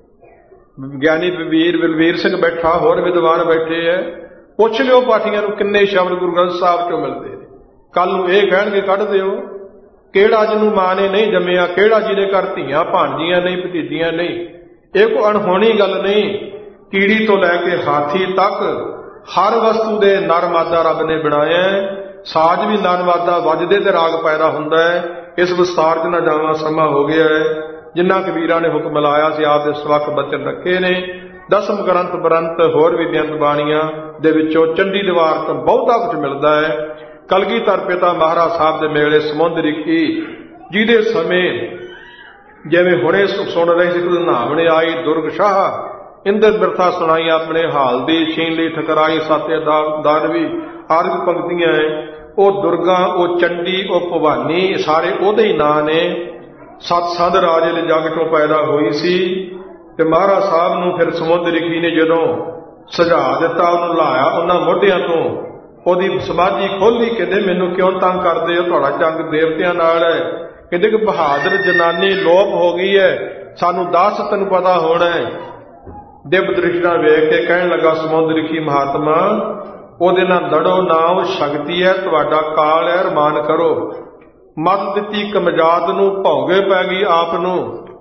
ਗਿਆਨੀ ਬਲਵੀਰ ਸਿੰਘ ਬੈਠਾ, ਹੋਰ ਵਿਦਵਾਨ ਬੈਠੇ ਐ, ਪੁੱਛ ਲਿਓ ਪਾਠੀਆਂ ਨੂੰ ਕਿੰਨੇ ਸ਼ਬਦ ਗੁਰੂ ਗ੍ਰੰਥ ਸਾਹਿਬ ਚੋਂ ਮਿਲਦੇ ਨੇ। ਕੱਲ ਨੂੰ ਇਹ ਕਹਿਣਗੇ ਕੱਢ ਦਿਓ, ਕਿਹੜਾ ਜਿਹਨੂੰ ਮਾਂ ਨੇ ਨਹੀਂ ਜੰਮਿਆ, ਕਿਹੜਾ ਜਿਹਦੇ ਘਰ ਧੀਆਂ ਭਾਣਜੀਆਂ ਨਹੀਂ, ਭਤੀਜੀਆਂ ਨਹੀਂ। ਇਹ ਕੋਈ ਅਣਹੋਣੀ ਗੱਲ ਨਹੀਂ। ਕੀੜੀ ਤੋਂ ਲੈ ਕੇ ਹਾਥੀ ਤੱਕ ਹਰ ਵਸਤੂ ਦੇ ਨਰ ਮਾਦਾ ਰੱਬ ਨੇ ਬਣਾਇਆ। ਸਾਜ ਵੀ ਨਰ ਮਾਦਾ ਵੱਜਦੇ ਤੇ ਰਾਗ ਪੈਦਾ ਹੁੰਦਾ ਹੈ। ਇਸ ਵਿਸਤਾਰ 'ਚ ਨਾ ਜਾਵਾਂ, ਸਮਾਂ ਹੋ ਗਿਆ ਹੈ। ਜਿੰਨਾ ਕਬੀਰਾਂ ਨੇ ਹੁਕਮ ਲਾਇਆ ਸੀ ਆਪ ਦੇ ਸਵੱਖ ਬਚਨ ਰੱਖੇ ਨੇ। ਦਸਮ ਗ੍ਰੰਥ ਬਰੰਤ ਹੋਰ ਵੀ ਬੇਅੰਤ ਬਾਣੀਆਂ ਦੇ ਵਿੱਚੋਂ ਚੰਡੀ ਦੀਵਾਰ ਤੋਂ ਬਹੁਤਾ ਕੁਝ ਮਿਲਦਾ ਹੈ। ਕਲਗੀਧਰ ਪਿਤਾ ਮਹਾਰਾਜ ਸਾਹਿਬ ਦੇ ਮੇਲੇ ਸਮੁੰਦ ਰਿਖੀ, ਜਿਹਦੇ ਸਮੇਂ ਜਿਵੇਂ ਹੁਣੇ ਸੁਣ ਰਹੇ ਸੀ, ਨਾਵਣੇ ਆਈ ਦੁਰਗ ਸ਼ਾਹ, ਇੰਦਰ ਬਿਰਥਾ ਸੁਣਾਈ ਆਪਣੇ ਹਾਲ ਦੀ, ਛੀਨ ਲਈ ਠਕਰਾਈ ਸਾਤੇ ਦਾਨਵੀ, ਆਰਗ ਪੰਕਤੀਆਂ। ਉਹ ਦੁਰਗਾ, ਉਹ ਚੰਡੀ, ਉਹ ਭਵਾਨੀ, ਸਾਰੇ ਉਹਦੇ ਹੀ ਨਾਂ ਨੇ। ਸਤਸੰਦ ਰਾਜੇ ਦੇ ਜੱਗ ਤੋਂ ਪੈਦਾ ਹੋਈ ਸੀ ਤੇ ਮਹਾਰਾਜ ਸਾਹਿਬ ਨੂੰ ਫਿਰ ਸਮੁੰਦ ਰਿਖੀ ਨੇ ਜਦੋਂ ਸੁਝਾ ਦਿੱਤਾ, ਉਹਨੂੰ ਲਾਇਆ ਉਹਨਾਂ ਮੋਢਿਆਂ ਤੋਂ, ਉਹਦੀ ਸਮਾਧੀ ਖੋਲੀ। ਕਹਿੰਦੇ ਮੈਨੂੰ ਕਿਉਂ ਤੰਗ ਕਰਦੇ ਹੋ, ਤੁਹਾਡਾ ਜੰਗ ਦੇਵਤਿਆਂ ਨਾਲ ਹੈ। ਕਹਿੰਦੇ ਕਿ ਬਹਾਦਰ ਜਨਾਨੀ ਲੋਪ ਹੋ ਗਈ ਹੈ, ਸਾਨੂੰ ਦੱਸ, ਤੈਨੂੰ ਪਤਾ ਹੋਣਾ ਹੈ। ਦਿਵ ਦ੍ਰਿਸ਼ਟੀ ਨਾਲ ਵੇਖ ਕੇ ਕਹਿਣ ਲੱਗਾ ਸਮੁੰਦ ਰਿਖੀ ਮਹਾਤਮਾ, ਉਹਦੇ ਨਾਲ ਲੜੋ ਨਾ, ਉਹ ਸ਼ਕਤੀ ਹੈ, ਤੁਹਾਡਾ ਕਾਲ ਹੈ, ਰਮਾਨ ਕਰੋ। ਮਤ ਦਿੱਤੀ ਕਮਜਾਤ ਨੂੰ, ਭੌਗੇ ਪੈ ਗਈ ਆਪ ਨੂੰ।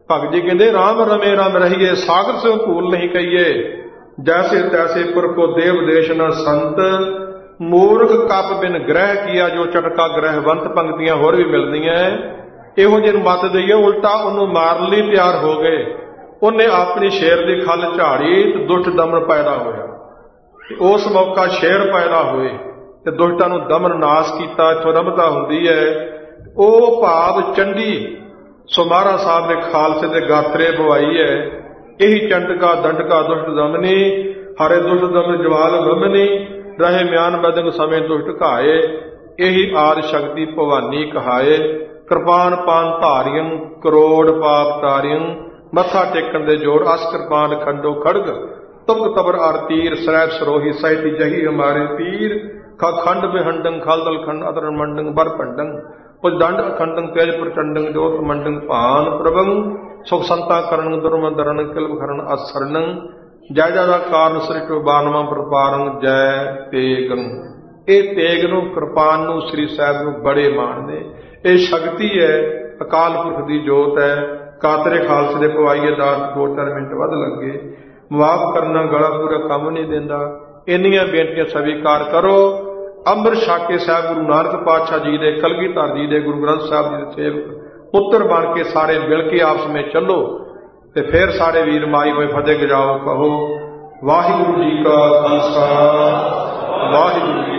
ਭਗਤ ਜੀ ਕਹਿੰਦੇ ਰਾਮ ਰਮੇ ਰਾਮ ਰਹੀਏ, ਸਾਗਰ ਸੇ ਭੂਲ ਨਹੀਂ ਕਹੀਏ, ਜੈਸੇ ਤੈਸੇ ਪੁਰਖੋ ਦੇਵ ਦੇਸ਼ ਨ ਸੰਤ, ਮੂਰਖ ਕੱਪ ਬਿਨ ਗ੍ਰਹਿ ਕੀਆ ਜੋ ਚਟਕਾ ਗ੍ਰਹਿਵੰਤ। ਪੰਕਤੀਆਂ ਹੋਰ ਵੀ ਮਿਲਦੀਆਂ। ਇਹੋ ਜਿਹੇ ਨੂੰ ਮੱਤ ਦਈਏ, ਉਲਟਾ ਉਹਨੂੰ ਮਾਰਨ ਲਈ ਤਿਆਰ ਹੋ ਗਏ। ਉਹਨੇ ਆਪਣੀ ਸ਼ੇਰ ਦੀ ਖੱਲ ਝਾੜੀ ਤੇ ਦੁਸ਼ਟ ਦਮਨ ਪੈਦਾ ਹੋਇਆ। ਉਸ ਮੌਕਾ ਸ਼ੇਰ ਪੈਦਾ ਹੋਏ ਤੇ ਦੁਸ਼ਟਾਂ ਨੂੰ ਦਮਨ ਨਾਸ ਕੀਤਾ। ਇੱਥੋਂ ਰਮਤਾ ਹੁੰਦੀ ਹੈ ਉਹ ਭਾਵ ਚੰਡੀ ਸੋ ਮਹਾਰਾਜ ਸਾਹਿਬ ਨੇ ਖਾਲਸੇ ਦੇ ਗਾਤਰੇ ਪਵਾਈ ਹੈ। ਇਹੀ ਚੰਡਕਾ ਦੰਡਕਾ ਦੁਸ਼ਟ ਦਮਨੀ, ਹਰੇ ਦੁਸ਼ਟ ਦਮਨ ਜਵਾਲ ਗਮਨੀ, ਰਹੇ ਮਿਆਨ ਬਦੰਗ ਸਮੇਂ ਦੁਸ਼ਟ ਘਾਏ, ਇਹੀ ਆਦਿ ਸ਼ਕਤੀ ਭਵਾਨੀ ਕਹਾਏ। ਕਿਰਪਾਨ ਪਾਨ ਧਾਰਿਯੰ ਕਰੋੜ ਪਾਪ ਤਾਰਿਯੰ, ਮੱਥਾ ਟੇਕਣ ਦੇ ਜੋਰ ਅਸ ਕਿਰਪਾਨ ਖੰਡੋ ਖੜਗ, ਤੁਮਕ ਤਬਰ ਆਰ ਤੀਰ, ਸ੍ਰੈਤ ਸਰੋਹੀ ਸਹਿਤੀ ਜਹੀ ਹਮਾਰੇ ਪੀਰ। ਖੰਡ ਬਿਹੰਡੰ ਖਲਦਲ ਖੰਡ ਅਦਰ ਮੰਡੰ ਬਰ ਭੰਡੰ, ਕੁਝ ਦੰਡ ਅਖੰਡੰ ਤੇਜ ਪ੍ਰਚੰਡੰ, ਜੋਤ ਮੰਡੰ ਭਾਨ ਪ੍ਰਭੰ, ਸੁਖ ਸੰਤਾ ਕਰਣ ਦੁਰਮ ਦਰਨ ਕਿਲਬ ਖਰਨ ਅਸਰਣੰ, ਜੈ ਜੈ ਦਾ ਕਾਰਨ ਸ੍ਰਿਸ਼ਟ ਬਾਨਵਾਂ ਪ੍ਰਪਾਰੰ, ਜੈ ਤੇਗੰ। ਇਹ ਤੇਗ ਨੂੰ ਕਿਰਪਾਨ ਨੂੰ ਸ੍ਰੀ ਸਾਹਿਬ ਨੂੰ ਬੜੇ ਮਾਣਦੇ। ਇਹ ਸ਼ਕਤੀ ਹੈ, ਅਕਾਲ ਪੁਰਖ ਦੀ ਜੋਤ ਹੈ। ਕਾਤਰੇ ਖਾਲਸੇ ਦੇ ਪਵਾਈਏ ਦਾਸ 2-4 ਮਿੰਟ ਵੱਧ ਲੱਗੇ। ਮਾਫ ਕਰਨਾ ਗਲਾ ਪੂਰਾ ਕੰਮ ਨਹੀਂ ਦਿੰਦਾ। ਇੰਨੀਆਂ ਬੇਨਤੀਆਂ ਸਵੀਕਾਰ ਕਰੋ। ਅੰਮ੍ਰਿਤ ਛਕ ਕੇ ਸਾਹਿਬ ਗੁਰੂ ਨਾਨਕ ਪਾਤਸ਼ਾਹ ਜੀ ਦੇ, ਕਲਗੀਧਰ ਜੀ ਦੇ, ਗੁਰੂ ਗ੍ਰੰਥ ਸਾਹਿਬ ਜੀ ਦੇ ਸੇਵਕ ਪੁੱਤਰ ਬਣ ਕੇ ਸਾਰੇ ਮਿਲ ਕੇ ਆਪਸ ਵਿੱਚ ਚੱਲੋ ਤੇ ਫਿਰ ਸਾਰੇ ਵੀਰ ਮਾਈ ਹੋਏ ਫਤਿਹ ਗਜਾਓ। ਕਹੋ ਵਾਹਿਗੁਰੂ ਜੀ ਕਾ ਖਾਲਸਾ, ਵਾਹਿਗੁਰੂ ਜੀ